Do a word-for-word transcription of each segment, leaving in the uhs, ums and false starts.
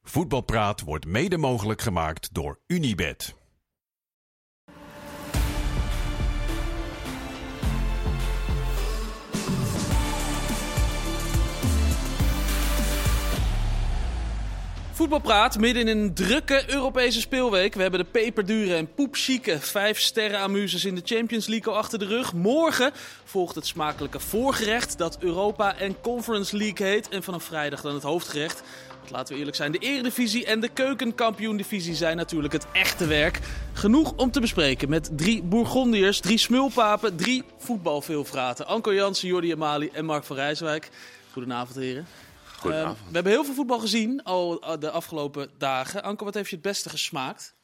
Voetbalpraat wordt mede mogelijk gemaakt door Unibet. Voetbalpraat midden in een drukke Europese speelweek. We hebben de peperdure en poepchique vijf sterren amuses in de Champions League al achter de rug. Morgen volgt het smakelijke voorgerecht dat Europa en Conference League heet. En vanaf vrijdag dan het hoofdgerecht. Want laten we eerlijk zijn, de Eredivisie en de Keukenkampioen-divisie zijn natuurlijk het echte werk. Genoeg om te bespreken met drie Bourgondiërs, drie smulpapen, drie voetbalveelvraten. Anko Jansen, Jordi Amali en Mark van Rijswijk. Goedenavond, heren. Goedenavond. Uh, we hebben heel veel voetbal gezien al de afgelopen dagen. Anko, wat heeft je het beste gesmaakt?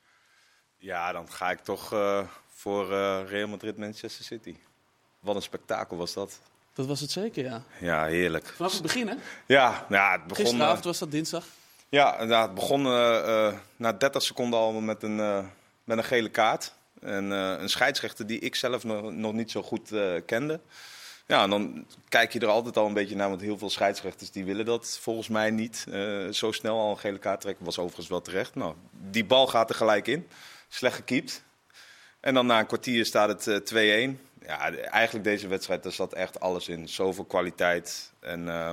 Ja, dan ga ik toch uh, voor uh, Real Madrid-Manchester City. Wat een spektakel was dat. Dat was het zeker, ja. Ja, heerlijk. Vanaf het begin, hè? Ja, ja het begon... Gisteravond uh, was dat dinsdag. Ja, ja het begon uh, uh, na dertig seconden al met een, uh, met een gele kaart. En uh, een scheidsrechter die ik zelf nog, nog niet zo goed uh, kende. Ja, en dan kijk je er altijd al een beetje naar, want heel veel scheidsrechters die willen dat volgens mij niet. Uh, zo snel al een gele kaart trekken, was overigens wel terecht. Nou, die bal gaat er gelijk in. Slecht gekiept. En dan na een kwartier staat het uh, twee-een. Ja, eigenlijk deze wedstrijd, daar zat echt alles in. Zoveel kwaliteit en uh,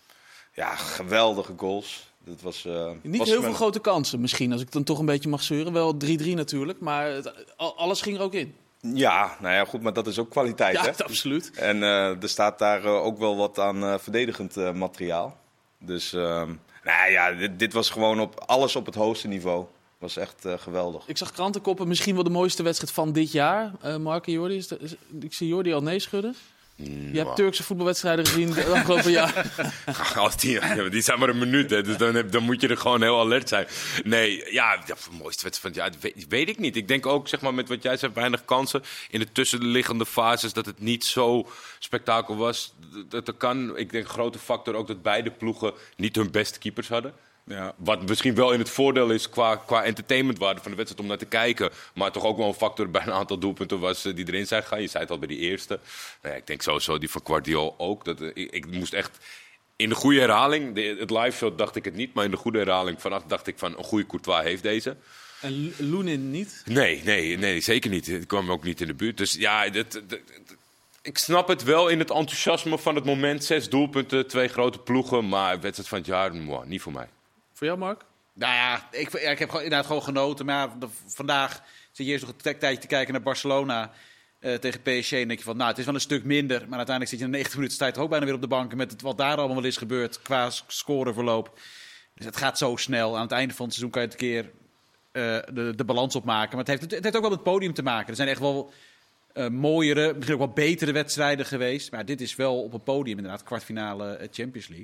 ja, geweldige goals. Dat was, uh, Niet was heel mijn... veel grote kansen misschien, als ik dan toch een beetje mag zeuren. Wel drie-drie natuurlijk, maar het, alles ging er ook in. Ja, nou ja, goed, maar dat is ook kwaliteit, ja, hè? Ja, absoluut. En uh, er staat daar uh, ook wel wat aan uh, verdedigend uh, materiaal. Dus, uh, nou ja, dit, dit was gewoon op alles op het hoogste niveau. Was echt uh, geweldig. Ik zag krantenkoppen, misschien wel de mooiste wedstrijd van dit jaar. Uh, Mark en Jordi, is de, is, ik zie Jordi al nee schudden. Mm, je hebt Turkse voetbalwedstrijden gezien de afgelopen jaar. Als die, ja, die zijn maar een minuut, hè, dus dan, heb, dan moet je er gewoon heel alert zijn. Nee, ja, de mooiste wedstrijd van het jaar, weet, weet ik niet. Ik denk ook, zeg maar, met wat jij zei, weinig kansen. In de tussenliggende fases dat het niet zo spektakel was. Dat, dat kan, ik denk, een grote factor ook dat beide ploegen niet hun beste keepers hadden. Ja, wat misschien wel in het voordeel is qua, qua entertainmentwaarde van de wedstrijd om naar te kijken. Maar toch ook wel een factor bij een aantal doelpunten was die erin zijn gegaan. Je zei het al bij die eerste. Nou ja, ik denk sowieso die van Guardiola ook. Dat, ik, ik moest echt in de goede herhaling, de, het live shot dacht ik het niet. Maar in de goede herhaling vanaf dacht ik van een goede Courtois heeft deze. En Lunin niet? Nee, nee, nee, zeker niet. Ik kwam ook niet in de buurt. Dus ja, dat, dat, dat, ik snap het wel in het enthousiasme van het moment. Zes doelpunten, twee grote ploegen. Maar wedstrijd van het jaar, wow, niet voor mij. Voor jou, Mark? Nou ja, ik, ik heb gewoon, inderdaad gewoon genoten. Maar ja, de, vandaag zit je eerst nog een tijdje te kijken naar Barcelona uh, tegen P S G. En denk je van, nou, het is wel een stuk minder. Maar uiteindelijk zit je in negentig minuten tijd ook bijna weer op de bank. Met het, wat daar allemaal wel is gebeurd qua scoreverloop. Dus het gaat zo snel. Aan het einde van het seizoen kan je het een keer uh, de, de balans opmaken. Maar het heeft, het heeft ook wel met het podium te maken. Er zijn echt wel uh, mooiere, misschien ook wel betere wedstrijden geweest. Maar dit is wel op een podium inderdaad, kwartfinale Champions League.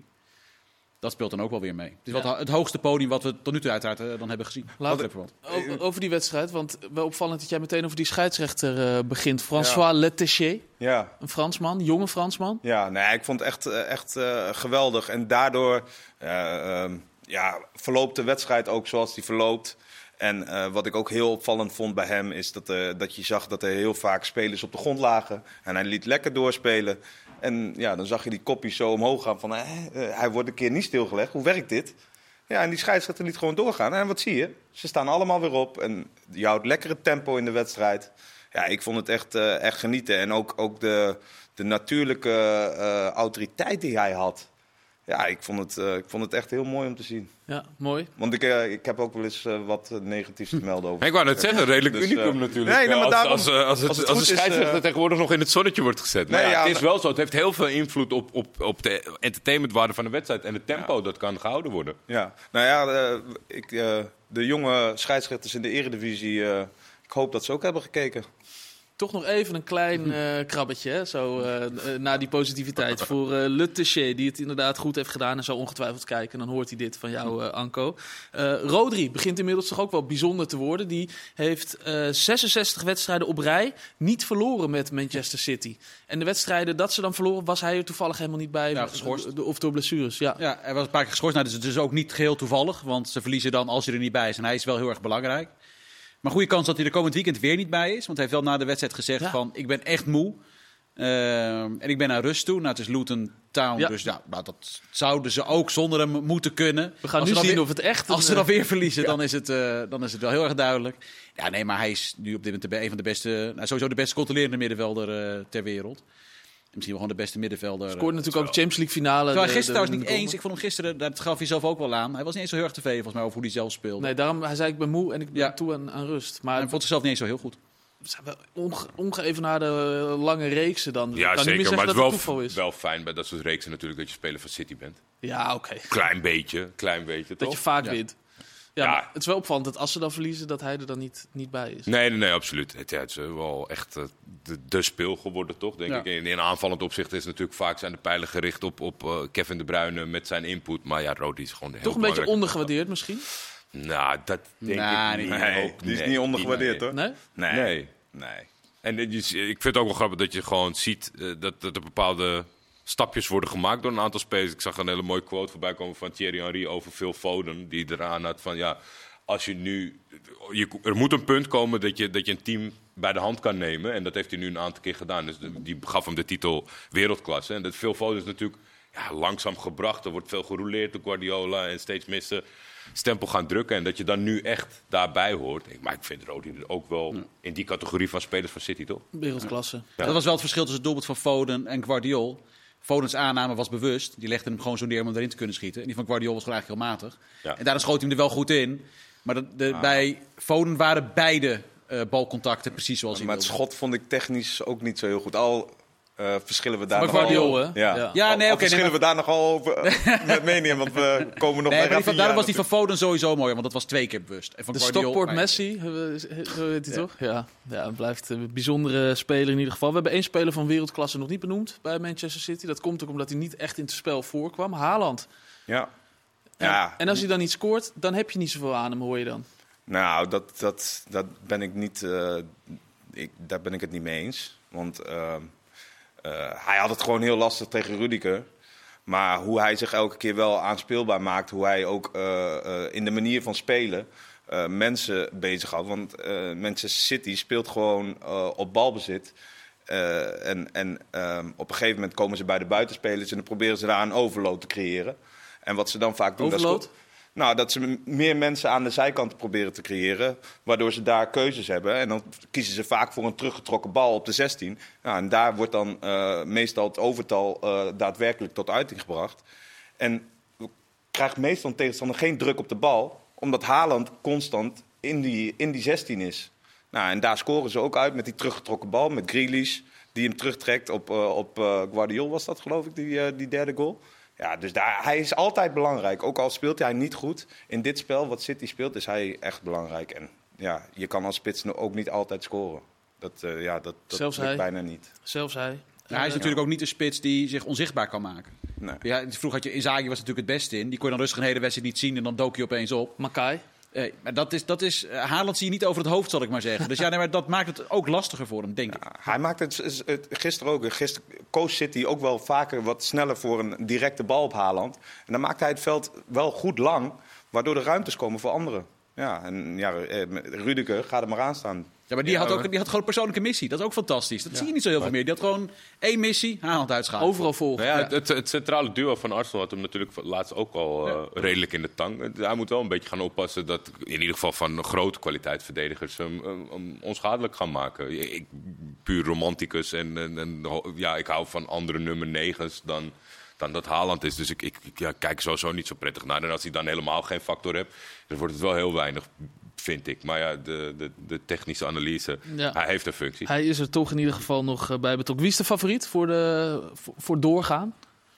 Dat speelt dan ook wel weer mee. Het is ja. wat het hoogste podium wat we tot nu toe uiteraard uh, dan hebben gezien. Laten we over die wedstrijd, want wel opvallend dat jij meteen over die scheidsrechter uh, begint. François ja. Letéchier, ja. een Fransman, jonge Fransman. Ja, nee, ik vond het echt, echt uh, geweldig. En daardoor uh, uh, ja, verloopt de wedstrijd ook zoals die verloopt. En uh, wat ik ook heel opvallend vond bij hem is dat, uh, dat je zag dat er heel vaak spelers op de grond lagen. En hij liet lekker doorspelen. En ja, dan zag je die kopjes zo omhoog gaan van, eh, hij wordt een keer niet stilgelegd. Hoe werkt dit? Ja, en die scheidsrechter liet gewoon doorgaan. En wat zie je? Ze staan allemaal weer op en je houdt lekkere tempo in de wedstrijd. Ja, ik vond het echt, uh, echt genieten. En ook, ook de, de natuurlijke uh, autoriteit die hij had. Ja, ik vond, het, uh, ik vond het echt heel mooi om te zien. Ja, mooi. Want ik, uh, ik heb ook wel eens uh, wat negatiefs te melden over. Ik wou net zeggen, redelijk dus, unicum uh, natuurlijk. Nee, nee, maar daarom, als, als, als, het, als, het als de scheidsrechter uh, tegenwoordig nog in het zonnetje wordt gezet. Nee, ja, ja, het is wel zo. Het heeft heel veel invloed op, op, op de entertainmentwaarde van de wedstrijd. En het tempo ja. dat kan gehouden worden. Ja, nou ja, uh, ik, uh, de jonge scheidsrechters in de Eredivisie, uh, ik hoop dat ze ook hebben gekeken. Toch nog even een klein uh, krabbetje, hè? Zo, uh, uh, na die positiviteit. Voor uh, Letéchier, die het inderdaad goed heeft gedaan en zou ongetwijfeld kijken. Dan hoort hij dit van jou, uh, Anko. Uh, Rodri begint inmiddels toch ook wel bijzonder te worden. Die heeft uh, zesenzestig wedstrijden op rij niet verloren met Manchester City. En de wedstrijden dat ze dan verloren, was hij er toevallig helemaal niet bij. Ja, geschorst. Of door blessures, ja. Ja, hij was een paar keer geschorst. Nou, dus het is ook niet geheel toevallig, want ze verliezen dan als hij er niet bij is. En hij is wel heel erg belangrijk. Maar goede kans dat hij er komend weekend weer niet bij is. Want hij heeft wel na de wedstrijd gezegd ja. van, ik ben echt moe. Uh, en ik ben naar rust toe. Nou, het is Luton Town. Ja. Dus ja, nou, dat zouden ze ook zonder hem moeten kunnen. We gaan Als nu ze dan zien weer- of het echt... Als een, ze dan weer verliezen, dan, is het, uh, dan is het wel heel erg duidelijk. Ja, nee, maar hij is nu op dit moment de- een van de beste... Nou, sowieso de beste controlerende middenvelder uh, ter wereld. Misschien wel gewoon de beste middenvelder. scoort natuurlijk ook de Champions League finale. Terwijl de- gisteren de trouwens niet winnende eens. Ik vond hem gisteren, dat gaf hij zelf ook wel aan. Hij was niet eens zo heel erg tevreden volgens mij over hoe hij zelf speelde. Nee, daarom, hij zei ik ben moe en ik ben Ja. toe aan, aan rust. Maar Maar hij vond zichzelf niet eens zo heel goed. het zijn wel onge, ongeëvenaarde uh, lange reeksen dan. Ik Ja, kan niet meer zeker. zeggen Maar het dat is het toeval wel, is. wel fijn bij dat soort reeksen natuurlijk dat je speler van City bent. Ja, oké. Klein beetje, klein beetje, Dat toch? je vaak Ja. wint. Ja, Ja. maar het is wel opvallend dat als ze dan verliezen, dat hij er dan niet, niet bij is. Nee, nee, nee, absoluut. Het, ja, het is wel echt eh, de, de speel geworden, toch? Denk Ja. ik. In, in aanvallend opzicht is natuurlijk vaak zijn de pijlen gericht op, op uh, Kevin De Bruyne met zijn input. Maar ja, Rodri is gewoon heel Toch een beetje belangrijk. ondergewaardeerd misschien? Nou, dat denk Nou, ik niet. niet. Nee, Ook die is nee, niet ondergewaardeerd, nee. hoor. Nee? Nee. Nee. Nee. En eh, je z- ik vind het ook wel grappig dat je gewoon ziet eh, dat, dat er bepaalde stapjes worden gemaakt door een aantal spelers. Ik zag een hele mooie quote voorbij komen van Thierry Henry over Phil Foden. Die eraan had van ja, als je nu... Je, er moet een punt komen dat je, dat je een team bij de hand kan nemen. En dat heeft hij nu een aantal keer gedaan. Dus de- die gaf hem de titel wereldklasse. En dat Phil Foden is natuurlijk ja, langzaam gebracht. Er wordt veel gerouleerd door Guardiola en steeds missen stempel gaan drukken. En dat je dan nu echt daarbij hoort. Ik- Maar ik vind Rodri ook wel in die categorie van spelers van City, toch? Wereldklasse. Ja. Dat was wel het verschil tussen het doelpunt van Foden en Guardiol. Fodens aanname was bewust. Die legde hem gewoon zo neer om hem erin te kunnen schieten. En die van Guardiol was gewoon eigenlijk heel matig. Ja. En daarna schoot hij hem er wel goed in. Maar de, de, bij Foden waren beide uh, balcontacten precies zoals hij Maar het wilde. schot vond ik technisch ook niet zo heel goed. Al uh, verschillen we daar Maar nogal... Guardiol, hè? Ja, Ja. Ja, Al- nee, al oké, nee, verschillen maar- we daar nogal over uh, met meningen. Want we komen nog Nee, bij maar die van, Rafinha daarom was die van natuurlijk. Foden sowieso mooi. Want dat was twee keer bewust. En van De Guardiol, Stockport maar- Messi, eh, zo heet hij Ja. toch? Ja. Ja, het blijft een bijzondere speler in ieder geval. We hebben één speler van wereldklasse nog niet benoemd bij Manchester City. Dat komt ook omdat hij niet echt in het spel voorkwam. Haaland. Ja. En, Ja. en als hij dan niet scoort, dan heb je niet zoveel aan hem, hoor je dan. Nou, dat, dat, dat ben ik niet, uh, ik, daar ben ik het niet mee eens. Want uh, uh, hij had het gewoon heel lastig tegen Rudiger. Maar hoe hij zich elke keer wel aanspeelbaar maakt, hoe hij ook uh, uh, in de manier van spelen uh, mensen bezighoudt. Want uh, Manchester City speelt gewoon uh, op balbezit. Uh, en en um, op een gegeven moment komen ze bij de buitenspelers en dan proberen ze daar een overload te creëren. En wat ze dan vaak doen... Overload? Dat is, nou, dat ze meer mensen aan de zijkant proberen te creëren, waardoor ze daar keuzes hebben. En dan kiezen ze vaak voor een teruggetrokken bal op de zestien. Nou, en daar wordt dan uh, meestal het overtal uh, daadwerkelijk tot uiting gebracht. En krijgt meestal een tegenstander geen druk op de bal, omdat Haaland constant in die, in die zestien is. Nou, en daar scoren ze ook uit met die teruggetrokken bal, met Grealish, die hem terugtrekt op, uh, op uh, Guardiol was dat, geloof ik, die, uh, die derde goal. Ja, dus daar, hij is altijd belangrijk. Ook al speelt hij niet goed. In dit spel, wat City speelt, is hij echt belangrijk. En ja, je kan als spits ook niet altijd scoren. Dat, uh, ja, dat, dat Zelfs lukt hij. bijna niet. Zelfs hij. Ja, hij is natuurlijk ook niet de spits die zich onzichtbaar kan maken. Nee. Ja, vroeger had je Inzaghi was natuurlijk het beste in. Die kon je dan rustig een hele wedstrijd niet zien en dan dook je opeens op. Makai. Eh, maar dat is, dat is uh, Haaland zie je niet over het hoofd, zal ik maar zeggen. Dus ja, nee, maar dat maakt het ook lastiger voor hem, denk ik. Ja, hij maakt het, het, het gisteren ook. Gisteren koos City ook wel vaker wat sneller voor een directe bal op Haaland. En dan maakt hij het veld wel goed lang, waardoor er ruimtes komen voor anderen. Ja, en ja, Rudiger, ga er maar aan staan. Ja, maar die, Ja, had ook, maar- die had gewoon een persoonlijke missie. Dat is ook fantastisch. Dat zie je niet zo heel veel meer. Die had gewoon één missie, Haaland uitschakelen. Overal volgen. Nou ja, het, het, het centrale duo van Arsenal had hem natuurlijk laatst ook al uh, redelijk in de tang. Hij moet wel een beetje gaan oppassen dat in ieder geval van grote kwaliteit verdedigers hem, hem, hem onschadelijk gaan maken. Ik, puur romanticus en, en, en ja, ik hou van andere nummer negens dan, dan dat Haaland is. Dus ik, ik, ik ja, kijk sowieso niet zo prettig naar. En als hij dan helemaal geen factor hebt, dan wordt het wel heel weinig, vind ik. Maar ja, de, de, de technische analyse, Ja. hij heeft een functie. Hij is er toch in ieder geval nog uh, bij betrokken. Wie is de favoriet voor, de, voor, voor doorgaan?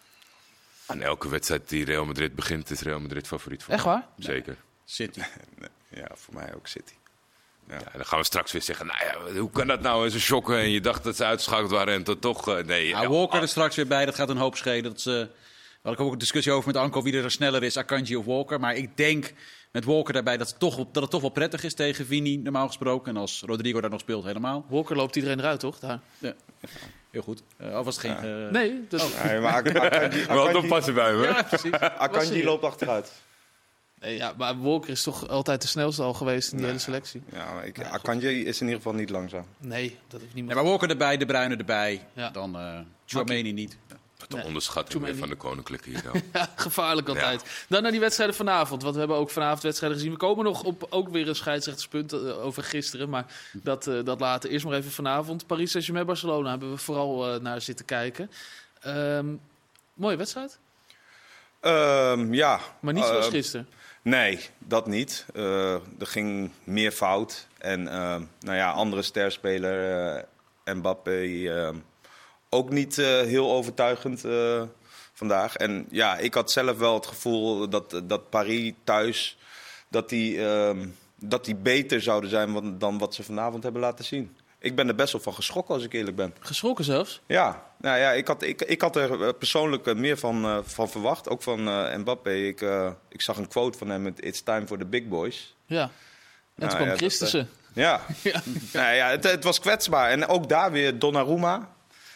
Aan elke wedstrijd die Real Madrid begint, is Real Madrid favoriet voor Echt mij. waar? Zeker. City. Ja, voor mij ook City. Ja, dan gaan we straks weer zeggen, nou ja, hoe kan dat nou? Ze shocken en je dacht dat ze uitgeschakeld waren en tot toch... Uh, nee, Ja, ja, Walker ah, er straks weer bij, dat gaat een hoop schelen. Dat ze, we hadden ook een discussie over met Anko wie er sneller is, Akanji of Walker. Maar ik denk met Walker daarbij dat het toch, dat het toch wel prettig is tegen Vini, normaal gesproken. En als Rodrigo daar nog speelt, helemaal. Walker loopt iedereen eruit, toch? Daar. Ja. Heel goed. Uh, of was het geen... uh, Nee, dat Oh. Nee, maar Ak- Akanji, wel Akanji, oppassen bij me. Ja, precies. Was Akanji hij- loopt achteruit. nee, ja, maar Walker is toch altijd de snelste al geweest in die hele selectie? Ja, maar ik, Akanji is in ieder geval niet langzaam. Nee, dat heeft Nee, niemand. maar Walker erbij, De Bruyne erbij. Ja. Dan uh, Tchouaméni niet. Wat een Nee, onderschatting too weer many. van de koninklijke hier. dan. Ja, gevaarlijk altijd. Dan naar die wedstrijden vanavond. Want we hebben ook vanavond wedstrijden gezien. We komen nog op ook weer een scheidsrechtspunt uh, over gisteren. Maar dat, uh, dat later. Eerst maar even vanavond. Paris Saint-Germain, Barcelona hebben we vooral uh, naar zitten kijken. Um, mooie wedstrijd. Um, ja. Maar niet zoals Uh, gisteren. Nee, dat niet. Uh, er ging meer fout. En uh, nou ja, andere sterspeler, uh, Mbappé, uh, ook niet uh, heel overtuigend uh, vandaag. En ja, ik had zelf wel het gevoel dat, dat Paris thuis dat die, uh, dat die beter zouden zijn dan wat ze vanavond hebben laten zien. Ik ben er best wel van geschrokken, als ik eerlijk ben. Geschrokken zelfs? Ja, nou ja, ik had, ik, ik had er persoonlijk meer van, uh, van verwacht. Ook van uh, Mbappé. Ik, uh, ik zag een quote van hem met It's time for the big boys. Ja. En Nou toen kwam ja, Christensen. dat, uh, ja, Ja. nou ja het, het was kwetsbaar. En ook daar weer Donnarumma.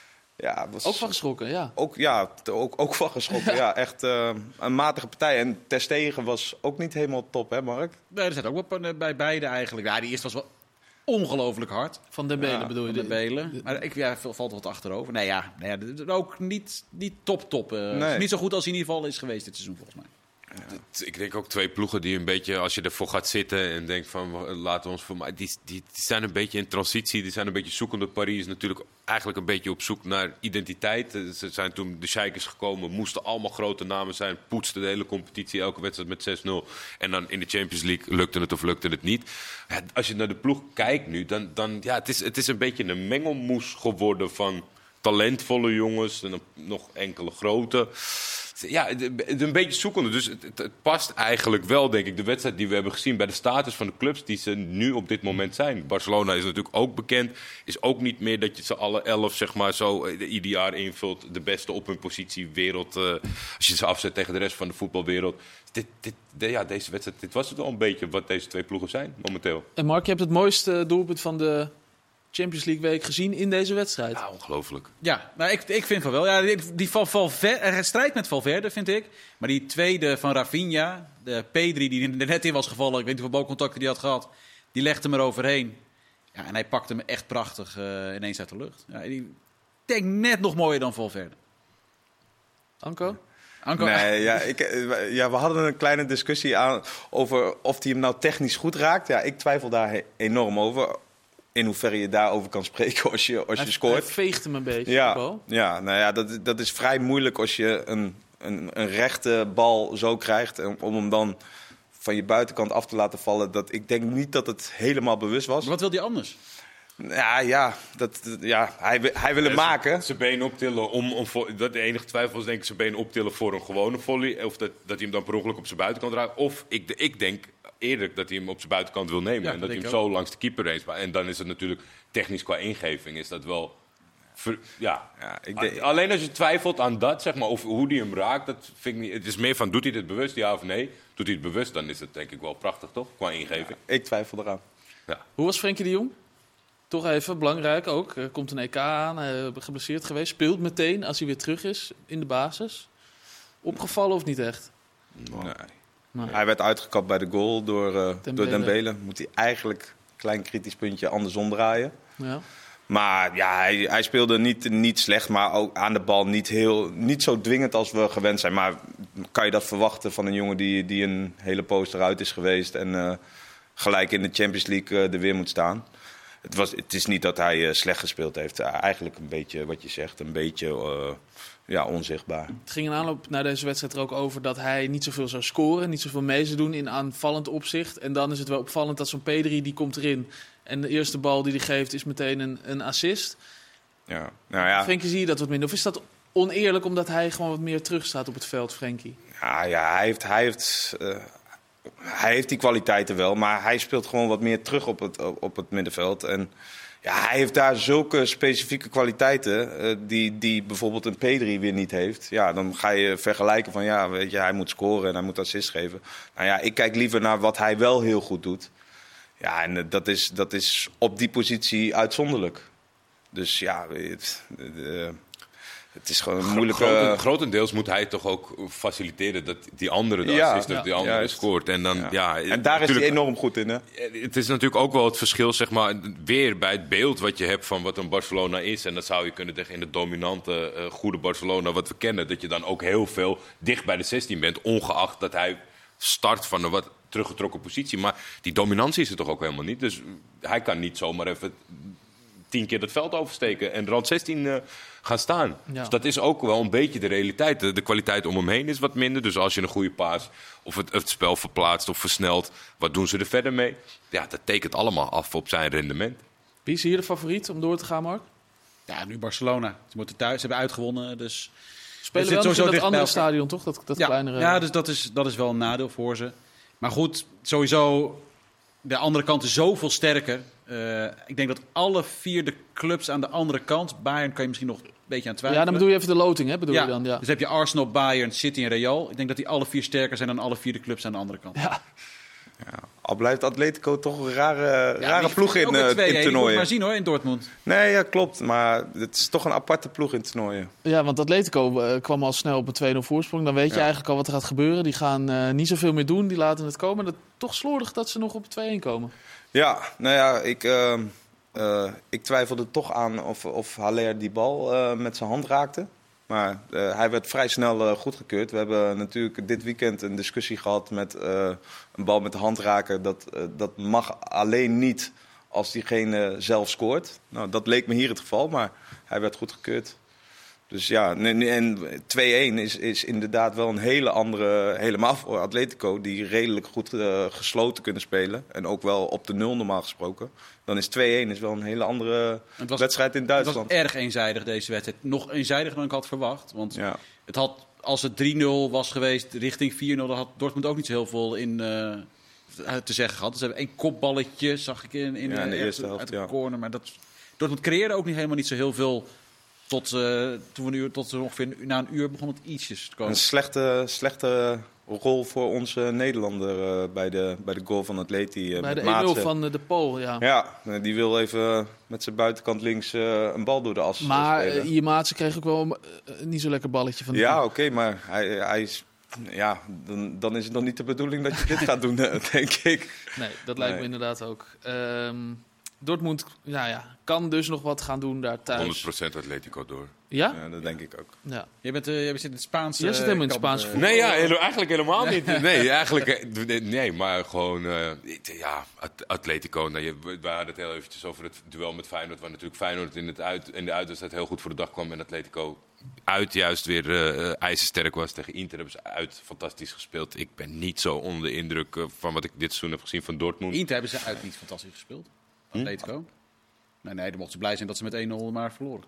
Ja, was Ook van geschrokken, ja. Ook, ja, t- ook, ook van geschrokken. Ja, echt uh, een matige partij. En Ter Stegen was ook niet helemaal top, hè Mark? Nee, er zit ook wel bij beide eigenlijk. Ja, die eerste was wel ongelooflijk hard. Van Dembele Ja, bedoel je? Van de Belen. Maar ik ja, valt wat achterover. Nee, ja, nee, ja d- d- ook niet, niet top top. Uh, Nee. Niet zo goed als hij in ieder geval is geweest dit seizoen volgens mij. Het- Ik denk ook twee ploegen die een beetje, als je ervoor gaat zitten en denkt van we- laten we ons voor mij, die, die, die zijn een beetje in transitie, die zijn een beetje zoekende. Paris is natuurlijk eigenlijk een beetje op zoek naar identiteit. Eh, Ze zijn toen de Sheikers gekomen, moesten allemaal grote namen zijn, poetsten de hele competitie, elke wedstrijd met zes nul. En dan in de Champions League lukte het of lukte het niet. Ja, als je naar de ploeg kijkt nu, dan, dan ja, het is, het is een beetje een mengelmoes geworden van talentvolle jongens en dan nog enkele grote. Ja, een beetje zoekende. Dus het, het, het past eigenlijk wel, denk ik, de wedstrijd die we hebben gezien bij de status van de clubs die ze nu op dit moment zijn. Barcelona is natuurlijk ook bekend. Is ook niet meer dat je ze alle elf, zeg maar, zo ieder jaar invult. De beste op hun positie wereld. Uh, als je ze afzet tegen de rest van de voetbalwereld. Dit, dit, de, ja, deze wedstrijd, dit was het wel een beetje wat deze twee ploegen zijn momenteel. En Mark, je hebt het mooiste doelpunt van de Champions League week gezien in deze wedstrijd. Ja, ongelooflijk. Ja, nou, ik, ik vind van wel. Ja, die die van Valverde, er strijd met Valverde, vind ik. Maar die tweede van Rafinha, de Pedri, die er net in was gevallen. Ik weet niet hoeveel balcontacten die had gehad. Die legde hem er overheen. Ja, en hij pakte hem echt prachtig uh, ineens uit de lucht. Ja, die, ik denk net nog mooier dan Valverde. Anko? Anko, Nee, ja, ik, ja, we hadden een kleine discussie aan over of hij hem nou technisch goed raakt. Ja, ik twijfel daar he- enorm over. In hoeverre je daarover kan spreken als je, als je Hij, scoort. hij veegt hem een beetje. de Ja, bal. ja, nou ja, dat, dat is vrij moeilijk als je een, een, een rechte bal zo krijgt. En om hem dan van je buitenkant af te laten vallen. Dat, ik denk niet dat het helemaal bewust was. Maar wat wil hij anders? Ja, ja, dat, dat- ja hij, wil- hij wil het maken. Zijn been optillen om, om vo- dat de enige twijfel is denk ik zijn been optillen voor een gewone volley. Of dat, dat hij hem dan per ongeluk op zijn buitenkant raakt. Of ik, ik denk eerder dat hij hem op zijn buitenkant wil nemen. Ja, en dat hij denk hem ik zo langs de keeper race. En dan is het natuurlijk technisch qua ingeving is dat wel... ver- ja. Ja, ik denk- Alleen als je twijfelt aan dat, zeg maar, of hoe hij hem raakt, dat vind ik niet. Het is meer van, doet hij dit bewust, ja of nee? Doet hij het bewust, dan is het denk ik wel prachtig, toch? Qua ingeving. Ik twijfel eraan. Hoe was Frenkie de Jong? Toch even, belangrijk ook. Er komt een E K aan, uh, geblesseerd geweest. Speelt meteen als hij weer terug is in de basis. Opgevallen of niet echt? Nee. Nee. Hij werd uitgekapt bij de goal door, uh, Dembele. door Dembele. Moet hij eigenlijk een klein kritisch puntje andersom draaien. Ja. Maar ja, hij, hij speelde niet, niet slecht, maar ook aan de bal niet, heel, niet zo dwingend als we gewend zijn. Maar kan je dat verwachten van een jongen die, die een hele poos eruit is geweest en uh, gelijk in de Champions League uh, er weer moet staan? Het, was, het is niet dat hij uh, slecht gespeeld heeft. Uh, eigenlijk een beetje wat je zegt, een beetje uh, ja, onzichtbaar. Het ging in aanloop naar deze wedstrijd er ook over dat hij niet zoveel zou scoren. Niet zoveel mee zou doen in aanvallend opzicht. En dan is het wel opvallend dat zo'n Pedri die komt erin. En de eerste bal die hij geeft is meteen een, een assist. Ja. Nou ja. Frenkie, zie je dat wat minder? Of is dat oneerlijk omdat hij gewoon wat meer terug staat op het veld, Frenkie? Ja, ja, hij heeft, hij, heeft, uh, hij heeft die kwaliteiten wel, maar hij speelt gewoon wat meer terug op het, op het middenveld. En ja, hij heeft daar zulke specifieke kwaliteiten uh, die, die bijvoorbeeld een Pedri weer niet heeft. Ja, dan ga je vergelijken van ja, weet je, hij moet scoren en hij moet assist geven. Nou ja, ik kijk liever naar wat hij wel heel goed doet. Ja, en uh, dat, is, dat is op die positie uitzonderlijk. Dus ja, het, uh, het is gewoon een Gro- moeilijke... groten- grotendeels moet hij toch ook faciliteren dat die andere de Ja, assist, dat ja, die andere juist. scoort. En, dan, Ja. ja. en daar is hij natuurlijk- enorm goed in, hè? Het is natuurlijk ook wel het verschil, zeg maar, weer bij het beeld wat je hebt van wat een Barcelona is. En dat zou je kunnen zeggen in het dominante, uh, goede Barcelona wat we kennen. Dat je dan ook heel veel dicht bij de zestien bent, ongeacht dat hij start van een wat teruggetrokken positie. Maar die dominantie is er toch ook helemaal niet. Dus hij kan niet zomaar even tien keer dat veld oversteken en rand zestien uh, gaan staan. Ja. Dus dat is ook wel een beetje de realiteit. De, de kwaliteit om hem heen is wat minder. Dus als je een goede paas of het, het spel verplaatst of versnelt, wat doen ze er verder mee? Ja, dat tekent allemaal af op zijn rendement. Wie is hier de favoriet om door te gaan, Mark? Ja, nu Barcelona. Ze moeten thuis, ze hebben uitgewonnen, dus... Spelen Het wel zit nog in sowieso dat dicht bij andere elkaar. stadion, toch? Dat, dat Ja, kleinere... ja dus dat is, dat is wel een nadeel voor ze. Maar goed, sowieso, de andere kant is zoveel sterker. Uh, ik denk dat alle vier de clubs aan de andere kant... Bayern kan je misschien nog een beetje aan twijfelen. Ja, dan bedoel je even de loting, hè? Bedoel Ja, je dan? Ja. Dus heb je Arsenal, Bayern, City en Real. Ik denk dat die alle vier sterker zijn dan alle vier de clubs aan de andere kant. Ja. Al blijft Atletico toch een rare, Ja, rare die- ploeg in, ook met uh, twee, in hè. Je moet toernooien. maar zien hoor, in Dortmund. Nee, ja, klopt. Maar het is toch een aparte ploeg in toernooien. Ja, want Atletico uh, kwam al snel op een twee nul voorsprong. Dan weet je Ja. eigenlijk al wat er gaat gebeuren. Die gaan uh, niet zoveel meer doen. Die laten het komen. Dat, toch slordig dat ze nog op twee één komen. Ja, nou ja, ik, uh, uh, ik twijfelde toch aan of, of Haller die bal uh, met zijn hand raakte. Maar uh, hij werd vrij snel uh, goedgekeurd. We hebben natuurlijk dit weekend een discussie gehad met uh, een bal met de hand raken. Dat, uh, dat mag alleen niet als diegene zelf scoort. Nou, dat leek me hier het geval, maar hij werd goedgekeurd. Dus ja, en twee één is, is inderdaad wel een hele andere, helemaal voor Atletico, die redelijk goed uh, gesloten kunnen spelen. En ook wel op de nul normaal gesproken. Dan is twee één is wel een hele andere Het was, wedstrijd in het Duitsland. was erg eenzijdig deze wedstrijd. Nog eenzijdiger dan ik had verwacht. Want Ja. het had, als het drie nul was geweest richting vier nul... dan had Dortmund ook niet zo heel veel in uh, te zeggen gehad. Dus ze hebben één kopballetje, zag ik in, in, Ja, in de uh, eerste uit helft, de ja. corner. Maar dat, Dortmund creëerde ook niet helemaal niet zo heel veel... Tot, uh, toen we nu, tot ongeveer na een uur begon het ietsjes te komen. Een slechte, slechte rol voor onze Nederlander uh, bij, de, bij de goal van Atleti. Uh, Bij de met één nul Maatsen. van uh, de Pool, ja. Ja, die wil even met zijn buitenkant links uh, een bal door de as Maar spelen. uh, Iemaatse kreeg ook wel uh, niet zo lekker balletje van de Ja, oké, okay, maar hij, hij is... Ja, dan, dan is het nog niet de bedoeling dat je dit gaat doen, denk ik. Nee, dat lijkt me Nee. inderdaad ook. Um, Dortmund ja, ja, kan dus nog wat gaan doen daar thuis. honderd procent Atletico door. Ja? Ja, dat denk ik ook. Ja. Jij, bent, uh, jij zit in het Spaans. Jij zit helemaal in het Spaanse voetbal. Nee, ja, hele- eigenlijk helemaal niet. Nee, eigenlijk, eh, nee, maar gewoon, uh, ja, At- Atletico. Nou, je, we hadden het heel eventjes over het duel met Feyenoord, waar natuurlijk Feyenoord in, het uit, in de uitwedstrijd heel goed voor de dag kwam en Atletico uit juist weer uh, ijzersterk was. Tegen Inter hebben ze uit fantastisch gespeeld. Ik ben niet zo onder de indruk uh, van wat ik dit seizoen heb gezien van Dortmund. Inter hebben ze uit niet fantastisch gespeeld. Atletico. Nee, nee, dan mochten ze blij zijn dat ze met één nul maar verloren.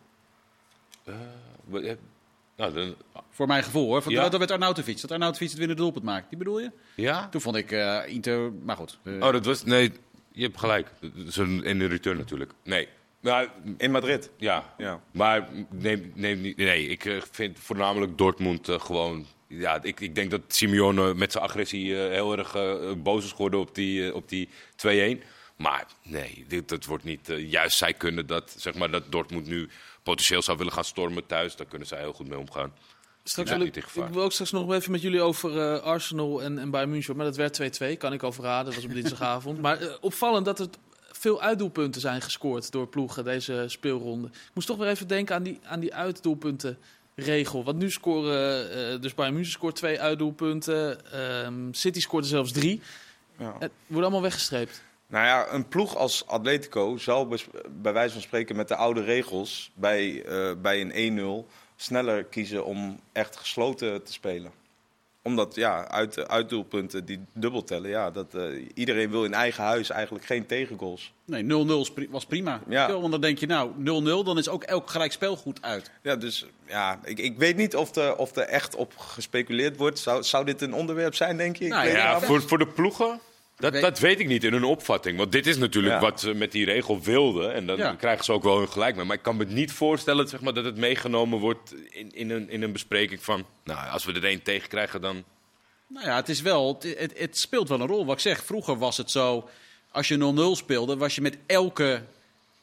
Uh, wat- eh, nou, dan, Voor mijn gevoel hoor. Van, Ja. Dat werd Arnautovic. Dat Arnautovic het winnende doelpunt maakt. Die bedoel je? ja? Toen vond ik uh, Inter... Maar goed. Uh, Oh, dat was, nee, je hebt gelijk. Dat is een, in de return natuurlijk. Nee, nou, In Madrid. ja. Ja. Maar neem, neem niet. Nee, ik eh, vind voornamelijk Dortmund uh, gewoon. Ja, ik, ik denk dat Simeone met zijn agressie uh, heel erg uh, boos is geworden op die, uh, op die twee één. Maar nee, dit, dat wordt niet. Uh, juist zij kunnen dat, zeg maar, dat Dortmund nu potentieel zou willen gaan stormen thuis. Daar kunnen zij heel goed mee omgaan. Straks Ja, wil niet ik, in gevaar. ik wil ook straks nog even met jullie over uh, Arsenal en, en Bayern München. Maar dat werd twee twee, kan ik al verraden. Dat was op dinsdagavond. Maar uh, opvallend dat er veel uitdoelpunten zijn gescoord door ploegen deze speelronde. Ik moest toch weer even denken aan die, aan die uitdoelpuntenregel. Want nu scoren, uh, dus Bayern München scoort twee uitdoelpunten. Um, City scoort er zelfs drie. Ja. Het wordt allemaal weggestreept. Nou ja, een ploeg als Atletico zou bes- bij wijze van spreken met de oude regels bij, uh, bij een één nul sneller kiezen om echt gesloten te spelen. Omdat ja, uit, uitdoelpunten die dubbel tellen, ja, dat, uh, iedereen wil in eigen huis eigenlijk geen tegengoals. nee, nul nul was prima. Ja. Want dan denk je, nou, nul nul, dan is ook elk gelijkspel goed uit. Ja, dus ja, ik, ik weet niet of er, of er echt op gespeculeerd wordt. Zou, zou dit een onderwerp zijn, denk je? Ik Nou weet Ja, het niet. voor, voor de ploegen? Dat, Weet- dat weet ik niet in hun opvatting. Want dit is natuurlijk Ja. wat ze met die regel wilden. En dan Ja. krijgen ze ook wel hun gelijk mee. Maar ik kan me niet voorstellen, zeg maar, dat het meegenomen wordt in, in, een, in een bespreking van... Nou, als we er één tegen krijgen, dan... Nou ja, het is wel, het, het, het speelt wel een rol. Wat ik zeg, vroeger was het zo, als je nul nul speelde, was je met elke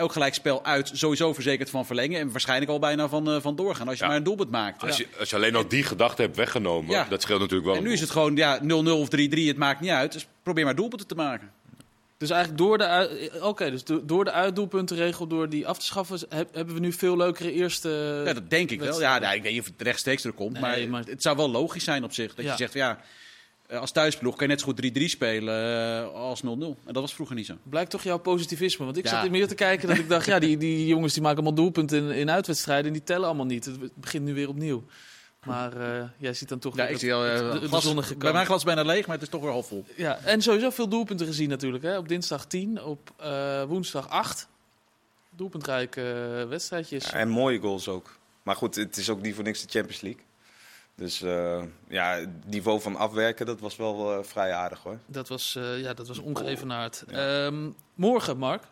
elk gelijkspel uit sowieso verzekerd van verlengen. En waarschijnlijk al bijna van, uh, van doorgaan. Als je Ja. maar een doelpunt maakt. Als je, als je alleen al die gedachte hebt weggenomen, Ja. dat scheelt natuurlijk wel. En nu is het gewoon ja, nul nul of drie drie. Het maakt niet uit. Dus probeer maar doelpunten te maken. Dus eigenlijk door de, uit- Oké, dus do- door de uitdoelpuntenregel, door die af te schaffen, heb- hebben we nu veel leukere eerste... Ja, dat denk ik wel. Ja, wedstrijden. nou, ik weet niet of het rechtstreeks er komt. Nee, maar, maar- het zou wel logisch zijn op zich. Dat Ja. je zegt, ja, eh, als thuisploeg kan je net zo goed drie drie spelen uh, als nul nul. En dat was vroeger niet zo. Blijkt toch jouw positivisme? Want ik Ja. zat meer te kijken dat ik dacht, ja, die, die jongens die maken allemaal doelpunten in, in uitwedstrijden en die tellen allemaal niet. Het begint nu weer opnieuw. Maar uh, jij ziet dan toch Ja, weer ik zie al, uh, de, de glas, zonnige bij kant. mijn glas is bijna leeg, maar het is toch weer half vol. Ja, en sowieso veel doelpunten gezien natuurlijk. Hè? Op dinsdag tien, op uh, woensdag acht. Doelpuntrijke uh, wedstrijdjes. Ja, en mooie goals ook. Maar goed, het is ook niet voor niks de Champions League. Dus uh, ja, het niveau van afwerken, dat was wel uh, vrij aardig hoor. Dat was, uh, ja, dat was ongeëvenaard. Ja. Um, morgen, Mark.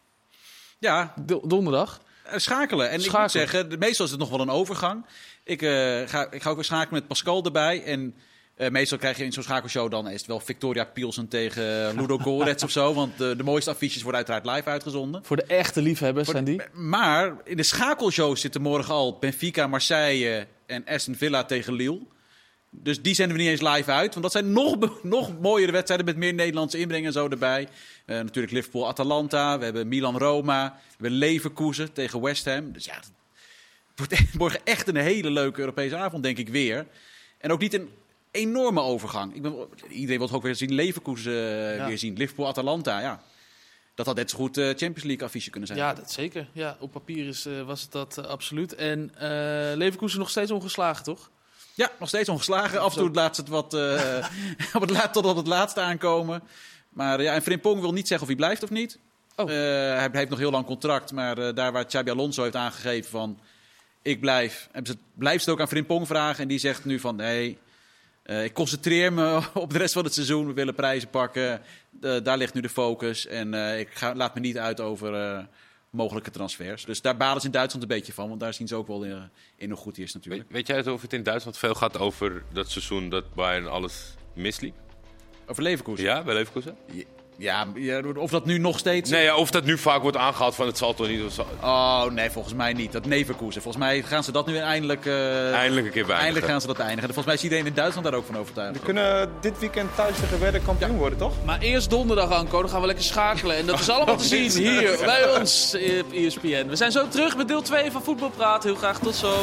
Ja. Do- donderdag. Uh, schakelen. En schakelen. Ik moet zeggen, meestal is het nog wel een overgang. Ik, uh, ga, ik ga ook weer schakelen met Pascal erbij. En uh, meestal krijg je in zo'n schakelshow dan is het wel Victoria Pielsen tegen Ludo Goretz of zo. Want de, de mooiste affiches worden uiteraard live uitgezonden. Voor de echte liefhebbers Voor zijn die. De, maar in de schakelshow zitten morgen al Benfica, Marseille en Aston Villa tegen Lille. Dus die zenden we niet eens live uit. Want dat zijn nog, nog mooiere wedstrijden met meer Nederlandse inbreng en zo erbij. Uh, natuurlijk Liverpool-Atalanta. We hebben Milan-Roma. We hebben Leverkusen tegen West Ham. Dus ja, het wordt morgen echt een hele leuke Europese avond, denk ik weer. En ook niet een enorme overgang. Ik ben, iedereen wil ook weer zien Leverkusen uh, ja. weer zien. Liverpool-Atalanta, ja. Dat had net zo goed uh, Champions League affiche kunnen zijn. Ja, dat zeker. Ja, op papier is, uh, was het dat uh, absoluut. En uh, Leverkusen nog steeds ongeslagen, toch? Ja, nog steeds ongeslagen. Af en toe laat ze het wat uh, op het laat, tot op het laatste aankomen. Maar ja, en Frimpong wil niet zeggen of hij blijft of niet. Oh. Uh, hij, hij heeft nog heel lang contract. Maar uh, daar waar Xabi Alonso heeft aangegeven van ik blijf, hebben ze, blijft ze het ook aan Frimpong vragen. En die zegt nu van nee, uh, ik concentreer me op de rest van het seizoen. We willen prijzen pakken. Uh, daar ligt nu de focus. En uh, ik ga, laat me niet uit over uh, mogelijke transfers. Dus daar balen ze in Duitsland een beetje van. Want daar zien ze ook wel in, in hoe goed hij is natuurlijk. Weet, weet jij het of het in Duitsland veel gaat over dat seizoen dat Bayern alles misliep? Over Leverkusen? Ja, bij Leverkusen? Ja, ja, of dat nu nog steeds... Nee, ja, of dat nu vaak wordt aangehaald van het zal toch niet... Zal... Oh, nee, volgens mij niet. Dat Leverkusen. Volgens mij gaan ze dat nu eindelijk... Uh, eindelijk een keer beëindigen. Eindelijk gaan ze dat eindigen. Volgens mij is iedereen in Duitsland daar ook van overtuigd. We kunnen dit weekend thuis tegen Werder kampioen ja. worden, toch? Maar eerst donderdag, Anko. Dan gaan we lekker schakelen. En dat is allemaal te zien hier bij ons op E S P N. We zijn zo terug met deel twee van Voetbalpraat. Heel graag tot zo.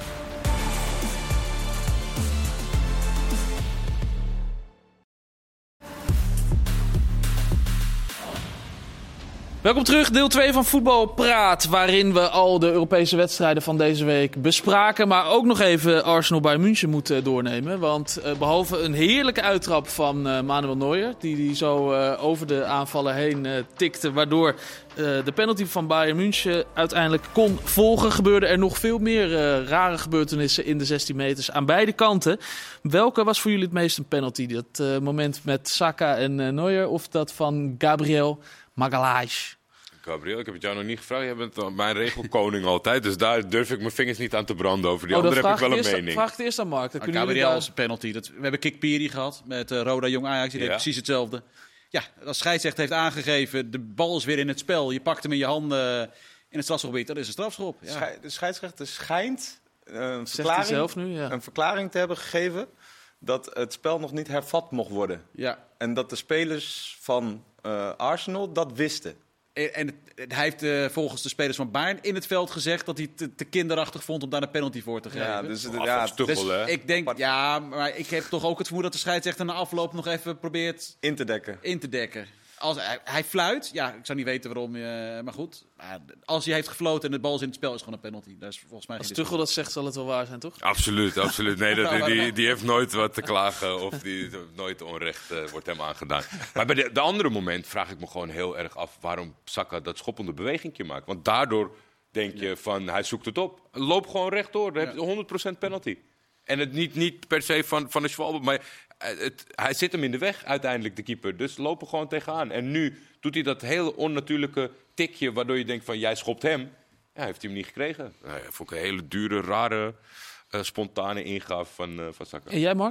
Welkom terug, deel twee van Voetbal Praat, waarin we al de Europese wedstrijden van deze week bespraken. Maar ook nog even Arsenal bij München moeten doornemen. Want uh, behalve een heerlijke uittrap van uh, Manuel Neuer, die, die zo uh, over de aanvallen heen uh, tikte, waardoor uh, de penalty van Bayern München uiteindelijk kon volgen, gebeurde er nog veel meer uh, rare gebeurtenissen in de zestien meters aan beide kanten. Welke was voor jullie het meest een penalty? Dat uh, moment met Saka en uh, Neuer of dat van Gabriel Magalhaes? Gabriel, ik heb het jou nog niet gevraagd. Jij bent mijn regelkoning altijd. Dus daar durf ik mijn vingers niet aan te branden over. Die oh, andere heb ik wel een eerst, mening. Vraag ik het eerst aan Mark. Ah, Gabriel als daar... penalty. Dat, we hebben Kikpiri gehad met uh, Roda Jong Ajax. Die ja. deed precies hetzelfde. Ja, als scheidsrechter heeft aangegeven, de bal is weer in het spel. Je pakt hem in je handen in het strafschopgebied. Dat is een strafschop. Ja. Schei- de scheidsrechter schijnt uh, een, Zegt hij verklaring, zelf nu, ja. een verklaring te hebben gegeven dat het spel nog niet hervat mocht worden. Ja. En dat de spelers van uh, Arsenal dat wisten. En, en het, hij heeft uh, volgens de spelers van Bayern in het veld gezegd dat hij het te, te kinderachtig vond om daar een penalty voor te geven. Ja, dus, Oh, ja, Tuchel, dus hè? ik denk, ja, maar ik heb toch ook het vermoeden dat de scheidsrechter na afloop nog even probeert in te dekken. In te dekken. Als hij, hij fluit, ja, ik zou niet weten waarom, uh, maar goed. Maar als hij heeft gefloten en de bal is in het spel, is het gewoon een penalty. Dat is volgens mij als Tuchel dat zegt, zal het wel waar zijn, toch? Absoluut, absoluut. Nee, dat, die, die, die heeft nooit wat te klagen of die, nooit onrecht uh, wordt hem aangedaan. Maar bij de, de andere moment vraag ik me gewoon heel erg af waarom Saka dat schoppende bewegingje maakt. Want daardoor denk je van, hij zoekt het op. Loop gewoon rechtdoor, dan heb je honderd procent penalty. En het niet, niet per se van, van de Schwalbe, maar het, hij zit hem in de weg uiteindelijk, de keeper. Dus lopen gewoon tegenaan. En nu doet hij dat hele onnatuurlijke tikje, waardoor je denkt van, jij schopt hem. Ja, heeft hij hem niet gekregen. Nou ja, vond ik een hele dure, rare, uh, spontane ingave van, uh, van Saka. En jij, Mark?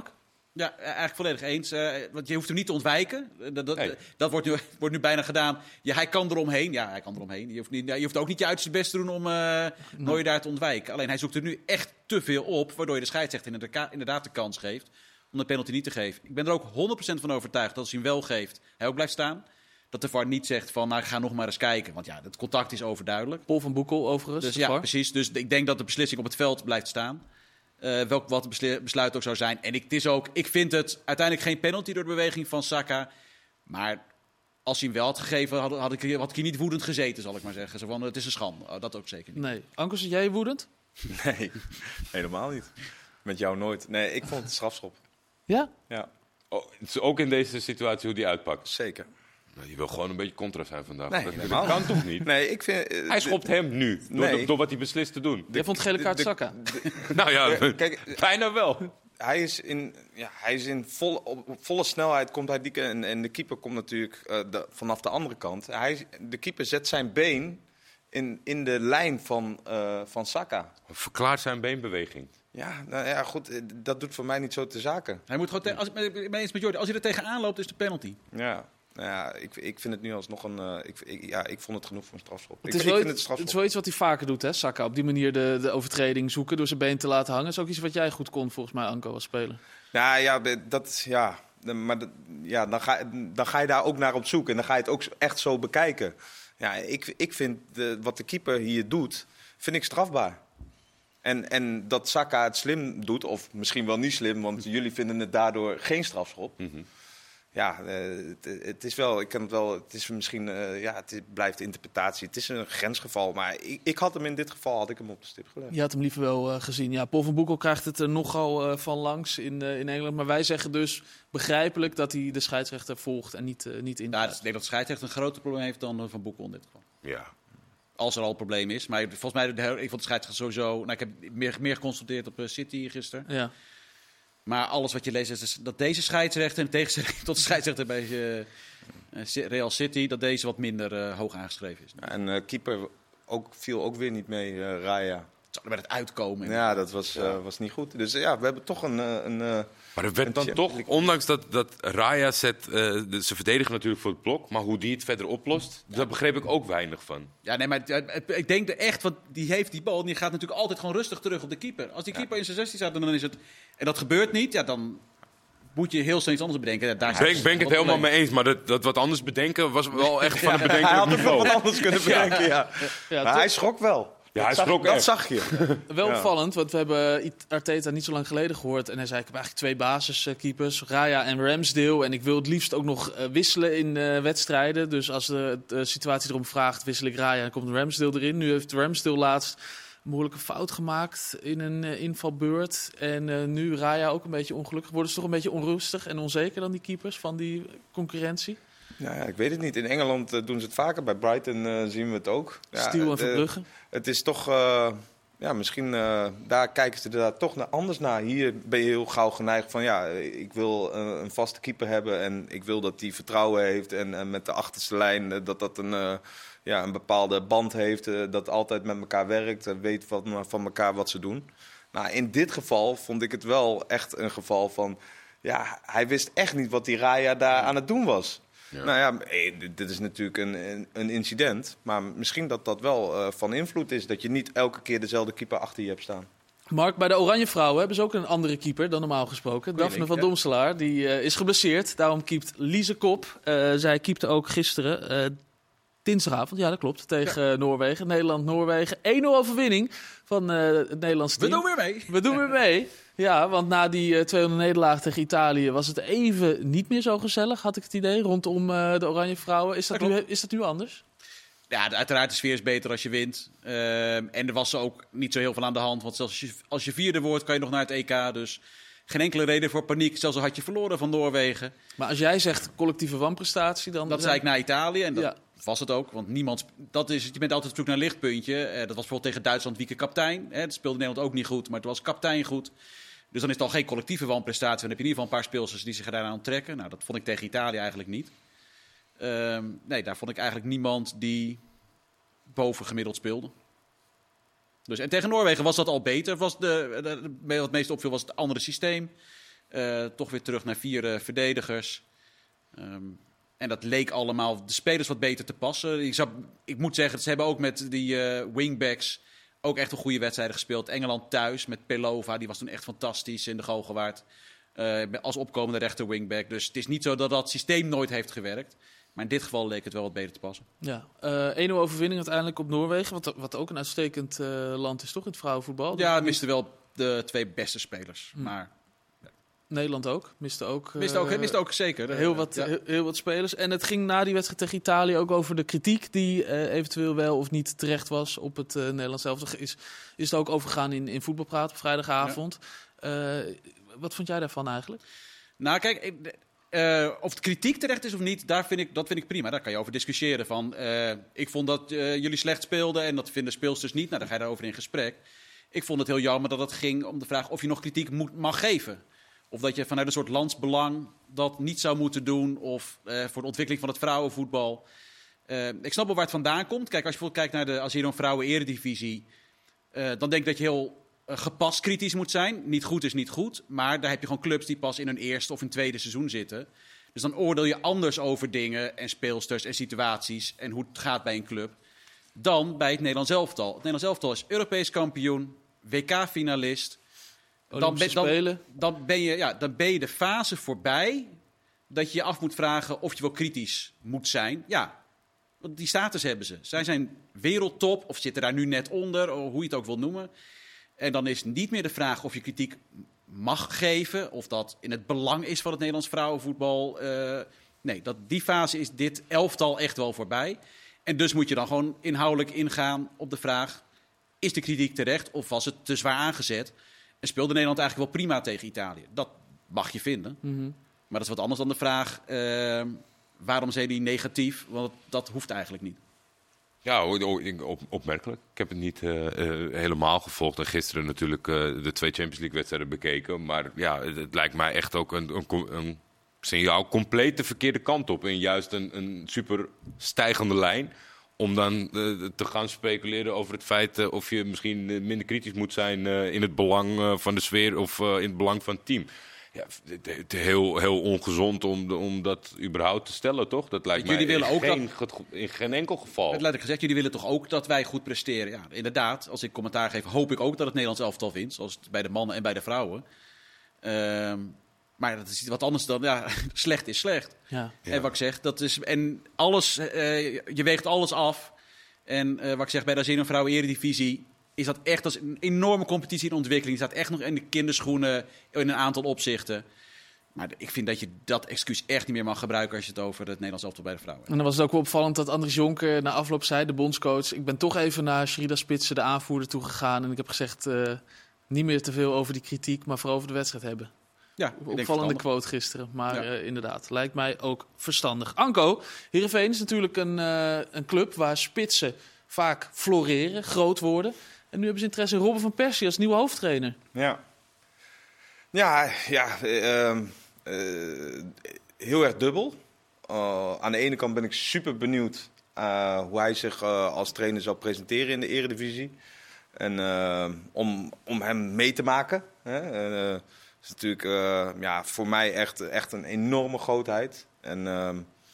Ja, eigenlijk volledig eens. Uh, want je hoeft hem niet te ontwijken. Dat, dat, Nee. dat wordt, nu, wordt nu bijna gedaan. Ja, hij kan eromheen. Ja, hij kan eromheen. Je hoeft, niet, je hoeft ook niet je uiterste best te doen om uh, nooit daar te ontwijken. Alleen hij zoekt er nu echt te veel op, waardoor je de scheidsrechter inderdaad, inderdaad de kans geeft om de penalty niet te geven. Ik ben er ook honderd procent van overtuigd dat als hij hem wel geeft, hij ook blijft staan. Dat de V A R niet zegt van, nou, ik ga nog maar eens kijken. Want ja, het contact is overduidelijk. Paul van Boekel overigens. Dus de ja, V A R. precies. Dus ik denk dat de beslissing op het veld blijft staan. Uh, welk wat het beslu- besluit ook zou zijn. En ik, het is ook, ik vind het uiteindelijk geen penalty door de beweging van Saka. Maar als hij hem wel had gegeven, had, had, ik, had ik hier niet woedend gezeten, zal ik maar zeggen. Zo van, het is een schande. Oh, dat ook zeker niet. Nee. Anko, zit jij woedend? Nee, helemaal niet. Met jou nooit. Nee, ik vond het een strafschop. Ja? Ja, Oh, het is ook in deze situatie hoe die uitpakt. zeker. Nou, je wil gewoon een beetje contra zijn vandaag. Nee, dat, helemaal dat kan toch niet? Nee, ik vind... eh, Hij schopt hem nu, door, Nee. door wat hij beslist te doen. Jij vond gele kaart de- Saka? Nou ja, Kijk, bijna wel. hij is in, ja, hij is in volle, op, op volle snelheid komt hij die, en, en de keeper komt natuurlijk uh, de, vanaf de andere kant. Hij, de keeper zet zijn been in, in de lijn van, uh, van Saka. Verklaart zijn beenbeweging. Ja, nou ja, goed, eh, dat doet voor mij niet zo te zaken. Hij moet gewoon, te- als, ik ben eens met Jordi, als hij er tegenaan loopt, is de penalty. Ja, nou ja, ik, ik vind het nu alsnog een... Uh, ik, ik, ja, ik vond het genoeg voor een strafschop. Het ik, is, ik wel, vind het iets- een het is strafschop. wel iets wat hij vaker doet, hè, Saka. Op die manier de, de overtreding zoeken door zijn been te laten hangen. Dat is ook iets wat jij goed kon, volgens mij, Anko, als speler. Nou ja, dat is... Ja, maar dat, ja, dan, ga, dan ga je daar ook naar op zoek. En dan ga je het ook echt zo bekijken. Ja, ik, ik vind de, wat de keeper hier doet, vind ik strafbaar. En, en dat Saka het slim doet, of misschien wel niet slim, want jullie vinden het daardoor geen strafschop. Mm-hmm. Ja, uh, het, het is wel, ik kan het wel, het is misschien, uh, ja, het is, blijft interpretatie. Het is een grensgeval, maar ik, ik had hem in dit geval, had ik hem op de stip gelegd. Je had hem liever wel uh, gezien. Ja, Paul van Boekel krijgt het er nogal uh, van langs in, uh, in Engeland. Maar wij zeggen dus begrijpelijk dat hij de scheidsrechter volgt en niet, uh, niet in. Nou, ik denk dat de scheidsrechter een groter probleem heeft dan uh, Van Boekel in dit geval. Ja. Als er al een probleem is. Maar volgens mij, de, ik vond de scheidsrechter sowieso... Nou, ik heb meer, meer geconstateerd op uh, City gisteren. Ja. Maar alles wat je leest is dus dat deze scheidsrechter, in tegenstelling tot de scheidsrechter bij uh, uh, Real City, dat deze wat minder uh, hoog aangeschreven is. Ja, en uh, keeper ook, viel ook weer niet mee, uh, Raya. Zou er met het uitkomen. Ja, dat was, uh, was niet goed. Dus uh, ja, we hebben toch een... Uh, een uh, Maar er werd een dan champ- toch, ondanks dat, dat Raya zet, uh, de, ze verdedigen natuurlijk voor het blok, maar hoe die het verder oplost, daar begreep ik ook weinig van. Ja, nee, maar uh, ik denk er echt, want die heeft die bal en die gaat natuurlijk altijd gewoon rustig terug op de keeper. Als die keeper in zijn zestien staat, dan is het... En dat gebeurt niet, ja, dan moet je heel snel iets anders bedenken. Ja, daar Daar ben, ben ik het wat helemaal probleem. mee eens, maar dat, dat wat anders bedenken was wel echt van een Hij bedenkelijk had ook nog niveau. wat anders kunnen bedenken, ja. Ja, Maar toch- hij schrok wel. Ja, hij Dat schrok zag, echt. Dat zag je. Wel Ja. opvallend, want we hebben Arteta niet zo lang geleden gehoord. En hij zei, ik heb eigenlijk twee basiskeepers, Raya en Ramsdale. En ik wil het liefst ook nog uh, wisselen in uh, wedstrijden. Dus als de, de situatie erom vraagt, wissel ik Raya en dan komt Ramsdale erin. Nu heeft Ramsdale laatst een behoorlijke fout gemaakt in een uh, invalbeurt. En uh, nu Raya ook een beetje ongelukkig. Worden ze toch een beetje onrustig en onzeker dan die keepers van die concurrentie? Ja, ja, ik weet het niet. In Engeland uh, doen ze het vaker. Bij Brighton uh, zien we het ook. Ja, Stiel en het, uh, Verbrugge. Het is toch... Uh, ja, misschien uh, daar kijken ze er daar toch naar anders naar. Hier ben je heel gauw geneigd van... Ja, ik wil uh, een vaste keeper hebben. En ik wil dat die vertrouwen heeft. En, en met de achterste lijn uh, dat dat een... Uh, ja, een bepaalde band heeft. Uh, dat altijd met elkaar werkt. Uh, weet van, van elkaar wat ze doen. Nou, in dit geval vond ik het wel echt een geval van... Ja, hij wist echt niet wat die Raya daar aan het doen was. Ja. Nou ja, dit is natuurlijk een, een incident. Maar misschien dat dat wel uh, van invloed is. Dat je niet elke keer dezelfde keeper achter je hebt staan. Mark, bij de Oranje Vrouwen hebben ze ook een andere keeper dan normaal gesproken. Goeie Daphne link, van ja. Domselaar, die uh, is geblesseerd. Daarom keept Lise Kop. Uh, zij keepte ook gisteren... Uh, Dinsdagavond, ja dat klopt, tegen ja. Noorwegen. Nederland-Noorwegen. één nul overwinning van uh, het Nederlands team. We doen weer mee. We doen weer mee. Ja, want na die uh, twee-nul nederlaag tegen Italië was het even niet meer zo gezellig, had ik het idee, rondom uh, de Oranje Vrouwen. Is dat, dat nu, is dat nu anders? Ja, uiteraard de sfeer is beter als je wint. Uh, en er was ook niet zo heel veel aan de hand. Want zelfs als je, als je vierde wordt, kan je nog naar het E K. Dus geen enkele reden voor paniek. Zelfs al had je verloren van Noorwegen. Maar als jij zegt collectieve wanprestatie, dan... Dat zei ik naar Italië en dat ja. was het ook. Want niemand, dat is, je bent altijd op zoek naar een lichtpuntje. Uh, dat was bijvoorbeeld tegen Duitsland, Wieke kaptein. Hè, dat speelde Nederland ook niet goed, maar het was kaptein goed. Dus dan is het al geen collectieve wanprestatie. Dan heb je in ieder geval een paar speelsters die zich daaraan onttrekken. Nou, dat vond ik tegen Italië eigenlijk niet. Um, nee, daar vond ik eigenlijk niemand die bovengemiddeld speelde. Dus, en tegen Noorwegen was dat al beter. Was de, de, de, wat het meest opviel was het andere systeem. Uh, toch weer terug naar vier uh, verdedigers. Um, en dat leek allemaal de spelers wat beter te passen. Ik, zou, ik moet zeggen, ze hebben ook met die uh, wingbacks ook echt een goede wedstrijden gespeeld. Engeland thuis met Pelova, die was toen echt fantastisch in de Galgenwaard. Uh, als opkomende rechter wingback. Dus het is niet zo dat dat systeem nooit heeft gewerkt. Maar in dit geval leek het wel wat beter te passen. Ja, uh, één nul overwinning uiteindelijk op Noorwegen. Wat, wat ook een uitstekend uh, land is, toch? In het vrouwenvoetbal. Ja, misten wel de twee beste spelers. Hm. Maar Nederland ook. Miste ook, miste ook, uh, miste ook zeker. Heel wat, ja. heel, heel wat spelers. En het ging na die wedstrijd tegen Italië ook over de kritiek die uh, eventueel wel of niet terecht was op het uh, Nederlands elftal. Is, is het ook overgegaan in, in voetbalpraat op vrijdagavond. Ja. Uh, wat vond jij daarvan eigenlijk? Nou, kijk, ik, uh, of het kritiek terecht is of niet, daar vind ik, dat vind ik prima. Daar kan je over discussiëren. Van, uh, ik vond dat uh, jullie slecht speelden en dat vinden speelsters niet. Nou, dan ga je daarover in gesprek. Ik vond het heel jammer dat het ging om de vraag of je nog kritiek moet, mag geven. Of dat je vanuit een soort landsbelang dat niet zou moeten doen. Of uh, voor de ontwikkeling van het vrouwenvoetbal. Uh, ik snap wel waar het vandaan komt. Kijk, als je bijvoorbeeld kijkt naar de als hier een vrouwen-eredivisie. Uh, dan denk ik dat je heel uh, gepast kritisch moet zijn. Niet goed is niet goed. Maar daar heb je gewoon clubs die pas in hun eerste of hun tweede seizoen zitten. Dus dan oordeel je anders over dingen en speelsters en situaties. En hoe het gaat bij een club. Dan bij het Nederlands elftal. Het Nederlands elftal is Europees kampioen. W K-finalist. Dan ben, dan, dan, ben je, ja, dan ben je de fase voorbij dat je je af moet vragen of je wel kritisch moet zijn. Ja, want die status hebben ze. Zij zijn wereldtop of zitten daar nu net onder, of hoe je het ook wil noemen. En dan is niet meer de vraag of je kritiek mag geven, of dat in het belang is van het Nederlands vrouwenvoetbal. Uh, nee, dat, die fase is dit elftal echt wel voorbij. En dus moet je dan gewoon inhoudelijk ingaan op de vraag, is de kritiek terecht of was het te zwaar aangezet? En speelde Nederland eigenlijk wel prima tegen Italië. Dat mag je vinden. Mm-hmm. Maar dat is wat anders dan de vraag, uh, waarom zijn die negatief? Want dat hoeft eigenlijk niet. Ja, op, opmerkelijk. Ik heb het niet uh, uh, helemaal gevolgd. En gisteren natuurlijk uh, de twee Champions League wedstrijden bekeken. Maar ja, het, het lijkt mij echt ook een, een, een signaal compleet de verkeerde kant op. En juist een, een super stijgende lijn. Om dan uh, te gaan speculeren over het feit uh, of je misschien uh, minder kritisch moet zijn uh, in het belang uh, van de sfeer of uh, in het belang van het team. Ja, het is heel, heel ongezond om, de, om dat überhaupt te stellen, toch? Dat lijkt jullie mij willen in, ook geen, dat... in geen enkel geval. Het laat ik gezegd, jullie willen toch ook dat wij goed presteren? Ja, inderdaad, als ik commentaar geef, hoop ik ook dat het Nederlands elftal wint. Zoals bij de mannen en bij de vrouwen. Uh, Maar dat is wat anders dan, ja, slecht is slecht. Ja. En wat ik zeg, dat is, en alles, uh, je weegt alles af. En uh, wat ik zeg, bij de Azeno Vrouwen Eredivisie is dat echt als een enorme competitie in ontwikkeling. Die staat echt nog in de kinderschoenen in een aantal opzichten. Maar ik vind dat je dat excuus echt niet meer mag gebruiken als je het over het Nederlands elftal bij de vrouwen hebt. En dan was het ook wel opvallend dat Andries Jonker na afloop zei, de bondscoach, ik ben toch even naar Sherida Spitsen, de aanvoerder, toe gegaan. En ik heb gezegd, uh, niet meer te veel over die kritiek, maar vooral over de wedstrijd hebben. Ja, opvallende quote gisteren, maar ja. uh, inderdaad, lijkt mij ook verstandig. Anko, Heerenveen is natuurlijk een, uh, een club waar spitsen vaak floreren, groot worden. En nu hebben ze interesse in Robben van Persie als nieuwe hoofdtrainer. Ja, ja, ja uh, uh, heel erg dubbel. Uh, aan de ene kant ben ik super benieuwd uh, hoe hij zich uh, als trainer zal presenteren in de Eredivisie. En uh, om, om hem mee te maken. Hè? Uh, is natuurlijk uh, ja, voor mij echt, echt een enorme grootheid. En, uh,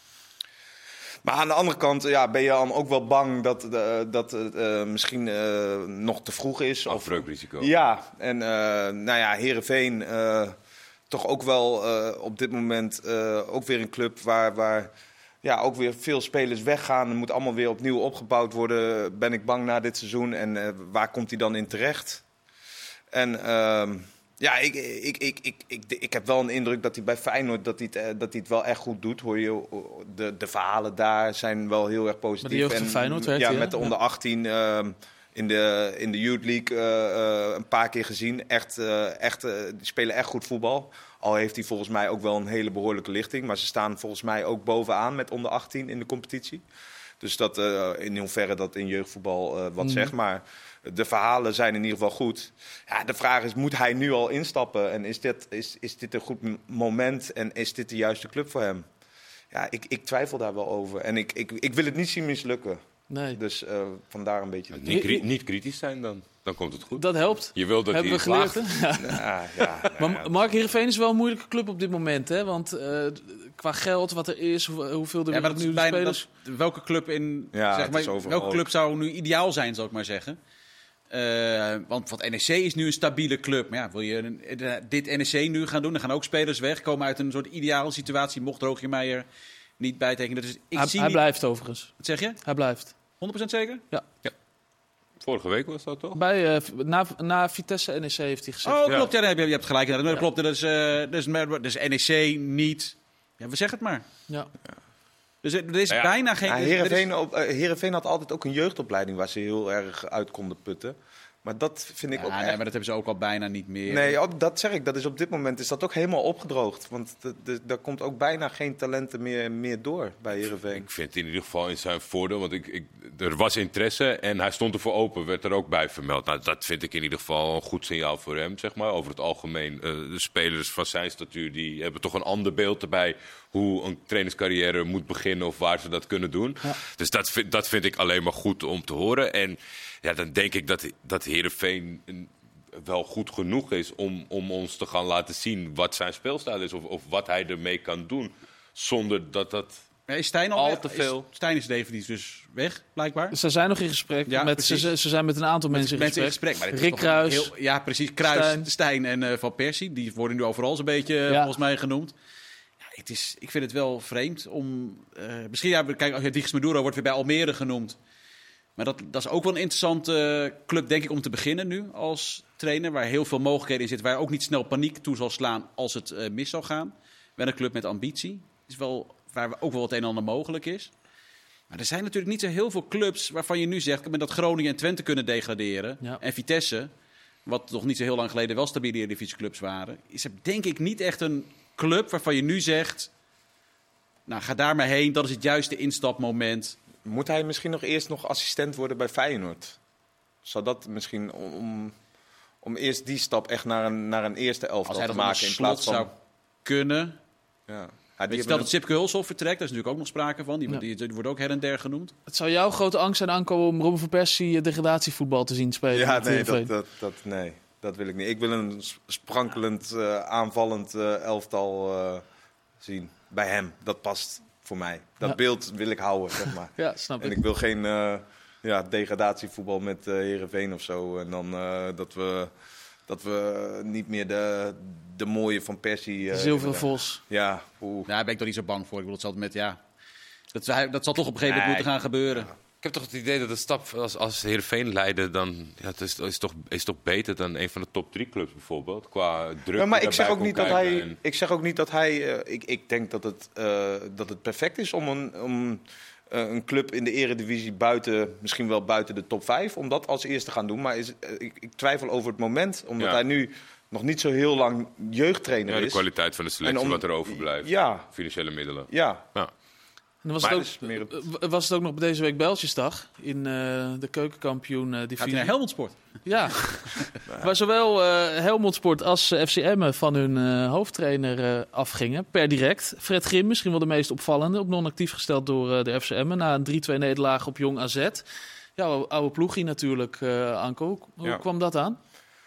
maar aan de andere kant ja, ben je dan ook wel bang dat het uh, dat, uh, misschien uh, nog te vroeg is. Afbreukrisico. Ja, en uh, nou ja, Heerenveen uh, toch ook wel uh, op dit moment uh, ook weer een club waar, waar ja, ook weer veel spelers weggaan. Er moet allemaal weer opnieuw opgebouwd worden, ben ik bang na dit seizoen. En uh, waar komt hij dan in terecht? En... Uh, Ja, ik, ik, ik, ik, ik, ik heb wel een indruk dat hij bij Feyenoord dat hij het, dat hij het wel echt goed doet. Hoor je, de, de verhalen daar zijn wel heel erg positief. Met de jeugd van Feyenoord werd Ja, hij, met de onder achttien uh, in, de, in de Youth League uh, uh, een paar keer gezien. Echt, uh, echt, uh, die spelen echt goed voetbal. Al heeft hij volgens mij ook wel een hele behoorlijke lichting. Maar ze staan volgens mij ook bovenaan met onder achttien in de competitie. Dus dat, uh, in hoeverre dat in jeugdvoetbal uh, wat mm. zegt. Maar de verhalen zijn in ieder geval goed. Ja, de vraag is, moet hij nu al instappen? En is dit, is, is dit een goed moment? En is dit de juiste club voor hem? Ja, ik, ik twijfel daar wel over. En ik, ik, ik wil het niet zien mislukken. Nee. Dus uh, vandaar een beetje... Niet, cri- niet kritisch zijn dan. Dan komt het goed. Dat helpt. Je wil dat Hebben we hij geleerd, slaagt. hè? Ja, ja, nou, Maar Mark, Heerenveen is wel een moeilijke club op dit moment, hè? Want uh, qua geld, wat er is, hoe, hoeveel er Ja, maar dat is nu bijna, spelers... dat, welke club in... Ja, zeg het maar, is overal welke club ook. zou nu ideaal zijn, zal ik maar zeggen. Uh, want wat N E C is nu een stabiele club. Maar ja, wil je een, dit N E C nu gaan doen? Dan gaan ook spelers weg. Komen uit een soort ideale situatie. Mocht Rogier Meijer niet bijtekenen. Dus ik Hij, zie hij niet... blijft overigens. Wat zeg je? Hij blijft. honderd procent zeker? Ja. Ja. Vorige week was dat toch? Bij, uh, na, na Vitesse N E C heeft hij gezegd. Oh, Ja. klopt. Ja, nee, je hebt gelijk. Dat Ja. klopt. Dat is, uh, dus, dus N E C niet... Ja, we zeggen het maar. Ja. Dus er is Ja. bijna geen... Ja, er is- er is- Heerenveen, op, uh, Heerenveen had altijd ook een jeugdopleiding waar ze heel erg uit konden putten. Maar dat vind ik Ja, ook nee, echt... maar dat hebben ze ook al bijna niet meer. Nee, ook dat zeg ik. Dat is op dit moment is dat ook helemaal opgedroogd. Want de, de, daar komt ook bijna geen talenten meer, meer door bij Heerenveen. Ik vind het in ieder geval in zijn voordeel. Want ik, ik, er was interesse en hij stond ervoor open. Werd er ook bij vermeld. Nou, dat vind ik in ieder geval een goed signaal voor hem. Zeg maar. Over het algemeen. Uh, de spelers van zijn statuur die hebben toch een ander beeld erbij. Hoe een trainerscarrière moet beginnen of waar ze dat kunnen doen. Ja. Dus dat vind, dat vind ik alleen maar goed om te horen. En ja, dan denk ik dat, dat Heerenveen wel goed genoeg is om, om ons te gaan laten zien wat zijn speelstijl is. Of, of wat hij ermee kan doen. Zonder dat dat... Ja, is Stijn al, Al weg? te veel. Is, Stijn is definitief dus weg, blijkbaar. Ze zijn nog in gesprek. Ja, met, precies. ze, ze zijn met een aantal mensen in Mensen in gesprek. gesprek. Maar dit is Rick toch een Kruis. heel- ja, precies. Kruis, Stijn. Stijn, en uh, Van Persie. Die worden nu overal zo'n beetje uh, Ja. volgens mij genoemd. Ja, het is, ik vind het wel vreemd om... Uh, misschien, ja, kijk, als je Diegers Maduro wordt weer bij Almere genoemd. Maar dat, dat is ook wel een interessante club, denk ik, om te beginnen nu als trainer. Waar heel veel mogelijkheden in zitten. Waar ook niet snel paniek toe zal slaan als het uh, mis zal gaan. Wel een club met ambitie. Is wel, waar ook wel het een en ander mogelijk is. Maar er zijn natuurlijk niet zo heel veel clubs waarvan je nu zegt... met dat Groningen en Twente kunnen degraderen. Ja. En Vitesse, wat nog niet zo heel lang geleden wel stabiele divisieclubs waren... is er denk ik niet echt een club waarvan je nu zegt... nou, ga daar maar heen, dat is het juiste instapmoment... Moet hij misschien nog eerst nog assistent worden bij Feyenoord? Zou dat misschien om, om, om eerst die stap echt naar een, naar een eerste elftal Als hij te dat maken in in slot plaats van... zou kunnen... Ja. Ja, die Weet je, hebben stel een- dat Sipke Hulshoff vertrekt, daar is natuurlijk ook nog sprake van. Die, Ja. die, die wordt ook her en der genoemd. Het zou jouw grote angst zijn aankomen om Robin van Persie eh, degradatievoetbal te zien spelen. Ja, met nee Heerenveen. dat, dat, dat, nee, dat wil ik niet. Ik wil een sp- sprankelend, uh, aanvallend uh, elftal uh, zien bij hem. Dat past voor mij. Dat Ja. beeld wil ik houden, zeg maar. Ja, snap En ik. ik wil geen uh, ja, degradatievoetbal met uh, Heerenveen of zo. En dan uh, dat, we, dat we niet meer de, de mooie Van Persie... Uh, Zilveren hebben. Vos. Ja, oeh. Ja, daar ben ik toch niet zo bang voor. Ik bedoel, het zal met, ja... Dat, zou- dat zal toch op een gegeven moment Nee. moeten gaan gebeuren. Ik heb toch het idee dat de stap als, als Heerenveen leiden, dan ja, het is, is, toch, is toch beter dan een van de top drie clubs bijvoorbeeld. Qua druk. Ja, maar die ik zeg, daarbij ook niet komt dat hij, kijken en- ik zeg ook niet dat hij. uh, ik, ik denk dat het, uh, dat het perfect is om een, om, uh, een club in de eredivisie buiten, misschien wel buiten de top vijf, om dat als eerste te gaan doen. Maar is, uh, ik, ik twijfel over het moment, omdat Ja. hij nu nog niet zo heel lang jeugdtrainer Ja, de is. kwaliteit van de selectie, En om- wat er overblijft. Ja, Financiële middelen. ja. Ja. En dan was, Maar het dat ook, is meer het- eh, was het ook nog bij deze week Bijltjesdag in uh, de keukenkampioen uh, Gaat divisie. hij naar Helmond Sport? Ja, waar zowel uh, Helmond Sport als uh, F C Emmen van hun uh, hoofdtrainer uh, afgingen. Per direct. Fred Grim, misschien wel de meest opvallende. Op non-actief gesteld door uh, de F C Emmen. Na een drie twee nederlaag op Jong A Z. Ja, oude, oude ploegie natuurlijk, uh, Anko. Hoe, hoe Ja. kwam dat aan?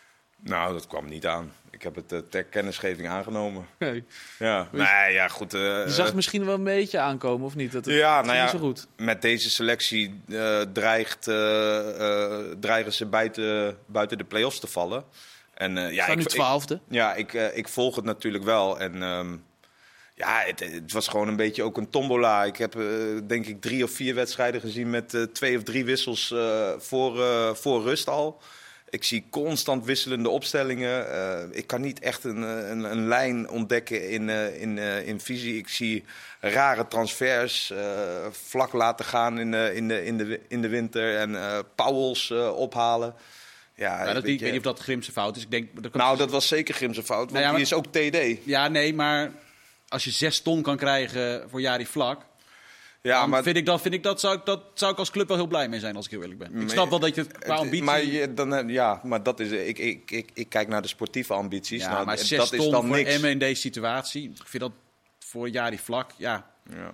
Nou, dat kwam niet aan. Ik heb het uh, ter kennisgeving aangenomen. Nee. Ja, nee, ja, goed. uh, Je zag het misschien wel een beetje aankomen, of niet? Dat het, Ja, het nou ging ja, niet zo goed. met deze selectie uh, dreigt, uh, uh, dreigen ze buiten, buiten de play-offs te vallen. En, uh, ja, Staan nu ik, ik, twaalfde. ja, ik, uh, ik volg het natuurlijk wel. En um, ja, het, het was gewoon een beetje ook een tombola. Ik heb uh, denk ik drie of vier wedstrijden gezien met uh, twee of drie wissels uh, voor, uh, voor rust al. Ik zie constant wisselende opstellingen. Uh, ik kan niet echt een, een, een lijn ontdekken in, uh, in, uh, in visie. Ik zie rare transfers uh, vlak laten gaan in, uh, in, de, in, de, in de winter. En uh, Pauwels uh, ophalen. Ja, Ja, dat, weet ik je- weet niet of dat Grimse fout is. Ik denk, dat nou, dat was zeker Grimse fout, want Nou ja, maar- die is ook T D. Ja, nee, maar als je zes ton kan krijgen voor Jari Vlak... Ja, dan maar vind ik dat, vind ik dat, zou ik, dat zou ik als club wel heel blij mee zijn, als ik heel eerlijk ben. Ik Maar- snap wel dat je het qua Het- ambitie... Maar, je, dan, heb- ja, maar dat is, ik, ik, ik, ik kijk naar de sportieve ambities. ja, nou, maar dat zes is ton dan voor niks. Emmen in deze situatie... Ik vind dat voor Jari Vlak, ja... Ja.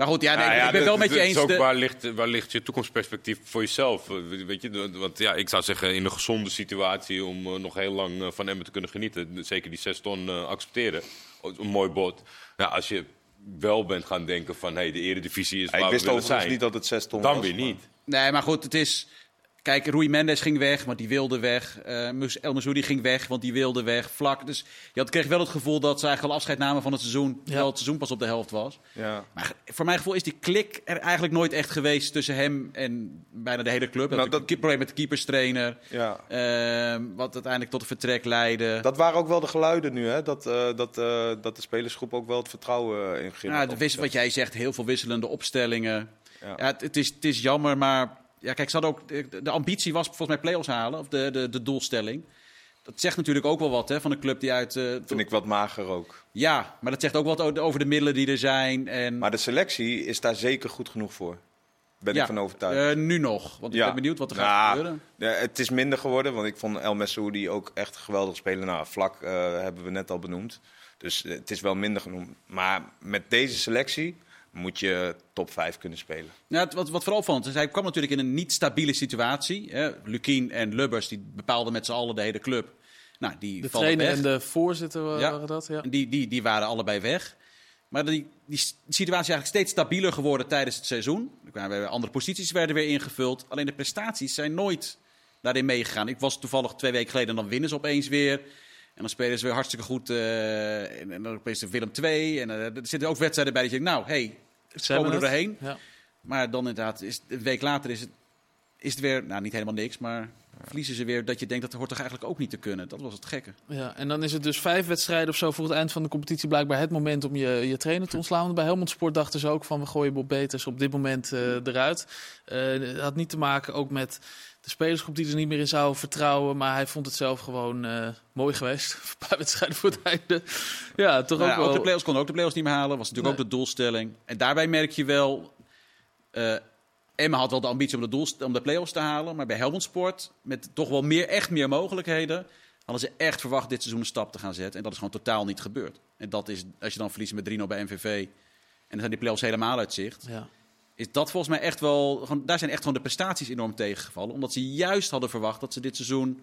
Maar goed, ja, nee, Nou ja, ik ben wel dat- met je dat eens. is ook de- waar, ligt, waar ligt je toekomstperspectief voor jezelf? Weet je, want ja, ik zou zeggen, in een gezonde situatie om uh, nog heel lang uh, van Emmen te kunnen genieten. Zeker die zes ton uh, accepteren. Een mooi bod. Ja, als je wel bent gaan denken van, hey, de eredivisie is Ja, waar ik wist we willen overigens zijn. niet dat het zes ton Dan was. weer maar- niet. Nee, maar goed, het is... Kijk, Rui Mendes ging weg, want die wilde weg. Uh, El Mazoudi ging weg, want die wilde weg. Vlak. Dus je had, kreeg wel het gevoel dat ze eigenlijk al afscheid namen van het seizoen. Terwijl het seizoen pas op de helft was. Ja. Maar voor mijn gevoel is die klik er eigenlijk nooit echt geweest tussen hem en bijna de hele club. Nou, dat dat- dat probleem met de keeperstrainer. Ja. Uh, wat uiteindelijk tot een vertrek leidde. Dat waren ook wel de geluiden nu, hè? Dat, uh, dat, uh, dat de spelersgroep ook wel het vertrouwen uh, in ging. Ja, de wissel, wat jij zegt, heel veel wisselende opstellingen. Ja. Ja, het, het, is, het is jammer, maar ja, kijk, ze hadden ook, de, de ambitie was volgens mij play-offs halen, of de, de, de doelstelling. Dat zegt natuurlijk ook wel wat hè, van een club die uit... Uh, Vind ik wat mager ook. Ja, maar dat zegt ook wat o- over de middelen die er zijn. En... Maar de selectie is daar zeker goed genoeg voor. Ben ja, ik van overtuigd. Uh, nu nog, want ik Ja. ben benieuwd wat er Nou, gaat gebeuren. Ja, het is minder geworden, want ik vond El Mazoudi ook echt geweldig spelen. Nou, Vlak uh, hebben we net al benoemd. Dus uh, het is wel minder genoemd. Maar met deze selectie moet je top vijf kunnen spelen. Ja, het, wat, wat vooral opvallend is, hij kwam natuurlijk in een niet stabiele situatie. Hè. Lukien en Lubbers die bepaalden met z'n allen de hele club. Nou, die De vallen trainer weg. en de voorzitter waren Ja. dat, ja. En Die, die, die waren allebei weg. Maar die, die situatie is eigenlijk steeds stabieler geworden tijdens het seizoen. Er kwamen weer andere posities werden weer ingevuld. Alleen de prestaties zijn nooit daarin meegegaan. Ik was toevallig twee weken geleden en dan winnen ze opeens weer. En dan spelen ze weer hartstikke goed. Uh, en, en dan opeens de Willem twee. En uh, er zitten ook wedstrijden bij die je denkt, nou, hé, hey, Ze komen er hebben het. doorheen. Ja. Maar dan inderdaad, is, een week later is het, is het weer, nou niet helemaal niks, maar verliezen ze weer dat je denkt dat hoort toch eigenlijk ook niet te kunnen. Dat was het gekke. Ja, en dan is het dus vijf wedstrijden of zo voor het eind van de competitie blijkbaar het moment om je, je trainer te ontslaan. Want bij Helmond Sport dachten ze ook van we gooien Bob Beters op dit moment uh, eruit. Uh, het had niet te maken ook met de spelersgroep die er niet meer in zou vertrouwen. Maar hij vond het zelf gewoon uh, mooi geweest. Een paar wedstrijden voor het einde. Ja, toch Nou, ook ja, wel. ook de play-offs kon ook de play-offs niet meer halen. Was natuurlijk Nee. ook de doelstelling. En daarbij merk je wel... Uh, Emma had wel de ambitie om de, doel, om de play-offs te halen. Maar bij Helmond Sport, met toch wel meer, echt meer mogelijkheden... hadden ze echt verwacht dit seizoen een stap te gaan zetten. En dat is gewoon totaal niet gebeurd. En dat is, als je dan verliest met drie nul bij M V V... en dan zijn die play-offs helemaal uit zicht... Ja. is dat volgens mij echt wel... Gewoon, daar zijn echt gewoon de prestaties enorm tegengevallen. Omdat ze juist hadden verwacht dat ze dit seizoen...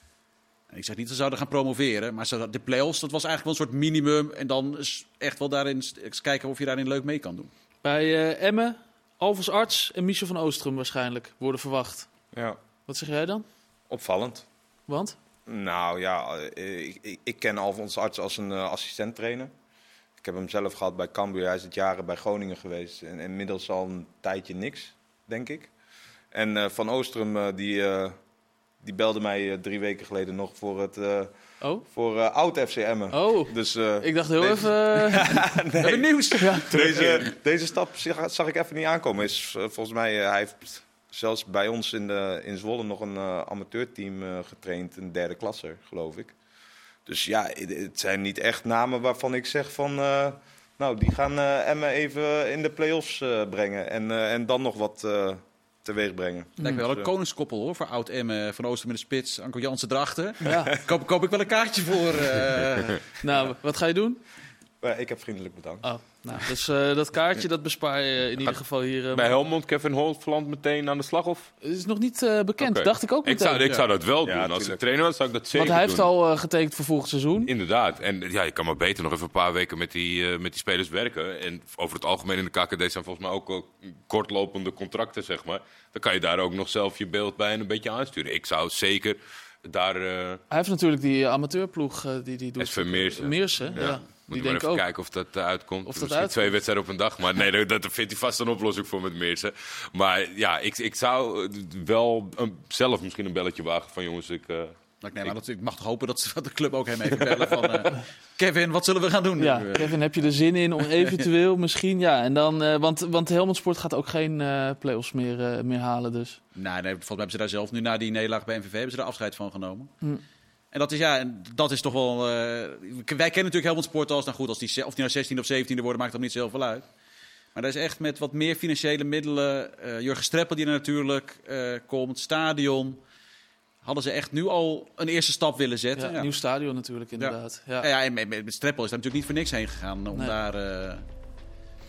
Ik zeg niet dat ze zouden gaan promoveren, maar ze, de play-offs, dat was eigenlijk wel een soort minimum. En dan is echt wel daarin eens kijken of je daarin leuk mee kan doen. Bij uh, Emmen, Alfons Arts en Michel van Oostrum waarschijnlijk worden verwacht. Ja, Wat zeg jij dan? opvallend. Want? Nou ja, ik, ik, ik ken Alfons Arts als een uh, assistent-trainer. Ik heb hem zelf gehad bij Cambuur. Hij is het jaren bij Groningen geweest. En inmiddels al een tijdje niks, denk ik. En uh, Van Oostrum, uh, die, uh, die belde mij uh, drie weken geleden nog voor het uh, Oh? voor uh, oud F C Emmen. Oh, Dus, uh, ik dacht heel deze, even... Uh, nee, We hebben nieuws! Ja. deze, deze stap zag, zag ik even niet aankomen. Is, uh, volgens mij, uh, hij heeft zelfs bij ons in, de, in Zwolle nog een uh, amateurteam uh, getraind. Een derde klasser, geloof ik. Dus ja, het, het zijn niet echt namen waarvan ik zeg van... Uh, nou, die gaan uh, Emmen even in de play-offs uh, brengen. En, uh, en dan nog wat uh, teweeg brengen. Lijkt me wel een Dus, koningskoppel hoor, voor oud Emmen, Van Oostrum in de spits, Anko Jansen erachter. ja. Koop, koop ik wel een kaartje voor. Uh... Nou, wat ga je doen? uh, ik heb vriendelijk bedankt. Oh, nou, dus uh, dat kaartje dat bespaar je in ieder geval hier. Uh, Bij Helmond, Kevin Holtland meteen aan de slag of? Het is nog niet uh, bekend, Oké. dacht ik ook Ik meteen. zou, ik zou dat wel Ja, doen. Als ik tuurlijk. trainer was, zou ik dat zeker Want hij heeft doen. al uh, getekend voor volgend seizoen. Inderdaad. En ja, je kan maar beter nog even een paar weken met die, uh, met die spelers werken. En over het algemeen in de K K D zijn volgens mij ook uh, kortlopende contracten, zeg maar. Dan kan je daar ook nog zelf je beeld bij en een beetje aansturen. Ik zou zeker daar... Uh, Hij heeft natuurlijk die amateurploeg uh, die die doet. S V Meersen. Meersen, ja. ja. Die Moet je maar denk ik even ook. kijken of dat uh, uitkomt. Of dat Misschien uitkomt. twee wedstrijden op een dag. Maar nee, dat, dat vindt hij vast een oplossing voor met Meersen. Maar ja, ik, ik zou wel um, zelf misschien een belletje wagen van jongens, ik... Uh, Nou, nee, maar dat, ik mag toch hopen dat ze- de club ook hem even bellen van... Uh, Kevin, wat zullen we gaan doen? Ja, nu? Kevin, heb je er zin in om eventueel misschien... Ja, en dan, uh, want, want Helmond Sport gaat ook geen uh, play-offs meer, uh, meer halen dus. Nee, nee, volgens mij hebben ze daar zelf nu na die nederlaag bij M V V hebben ze daar afscheid van genomen. Hm. En dat is ja, en dat is toch wel. Uh, wij kennen natuurlijk Helmond Sport als, nou goed, als die, ze- of die nou zestien of zeventiende worden, maakt dat niet zoveel uit. Maar dat is echt met wat meer financiële middelen. Uh, Jurgen Streppel die er natuurlijk uh, komt, stadion. Hadden ze echt nu al een eerste stap willen zetten. Ja, Ja, nieuw stadion natuurlijk, inderdaad. Ja. Ja, ja, en met, met Streppel is daar natuurlijk niet voor niks heen gegaan om Nee. daar. Uh,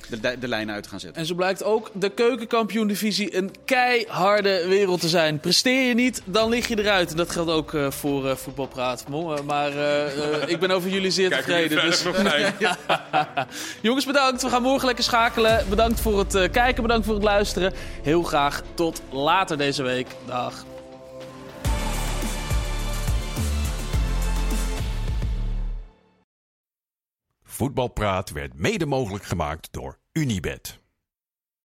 de, de, de lijnen uit te gaan zetten. En zo blijkt ook de keukenkampioen-divisie een keiharde wereld te zijn. Presteer je niet, dan lig je eruit. En dat geldt ook uh, voor uh, Voetbalpraat. Maar uh, uh, ik ben over jullie zeer tevreden. Dus... ja. Jongens, bedankt. We gaan morgen lekker schakelen. Bedankt voor het uh, kijken, bedankt voor het luisteren. Heel graag tot later deze week. Dag. Voetbalpraat werd mede mogelijk gemaakt door Unibet.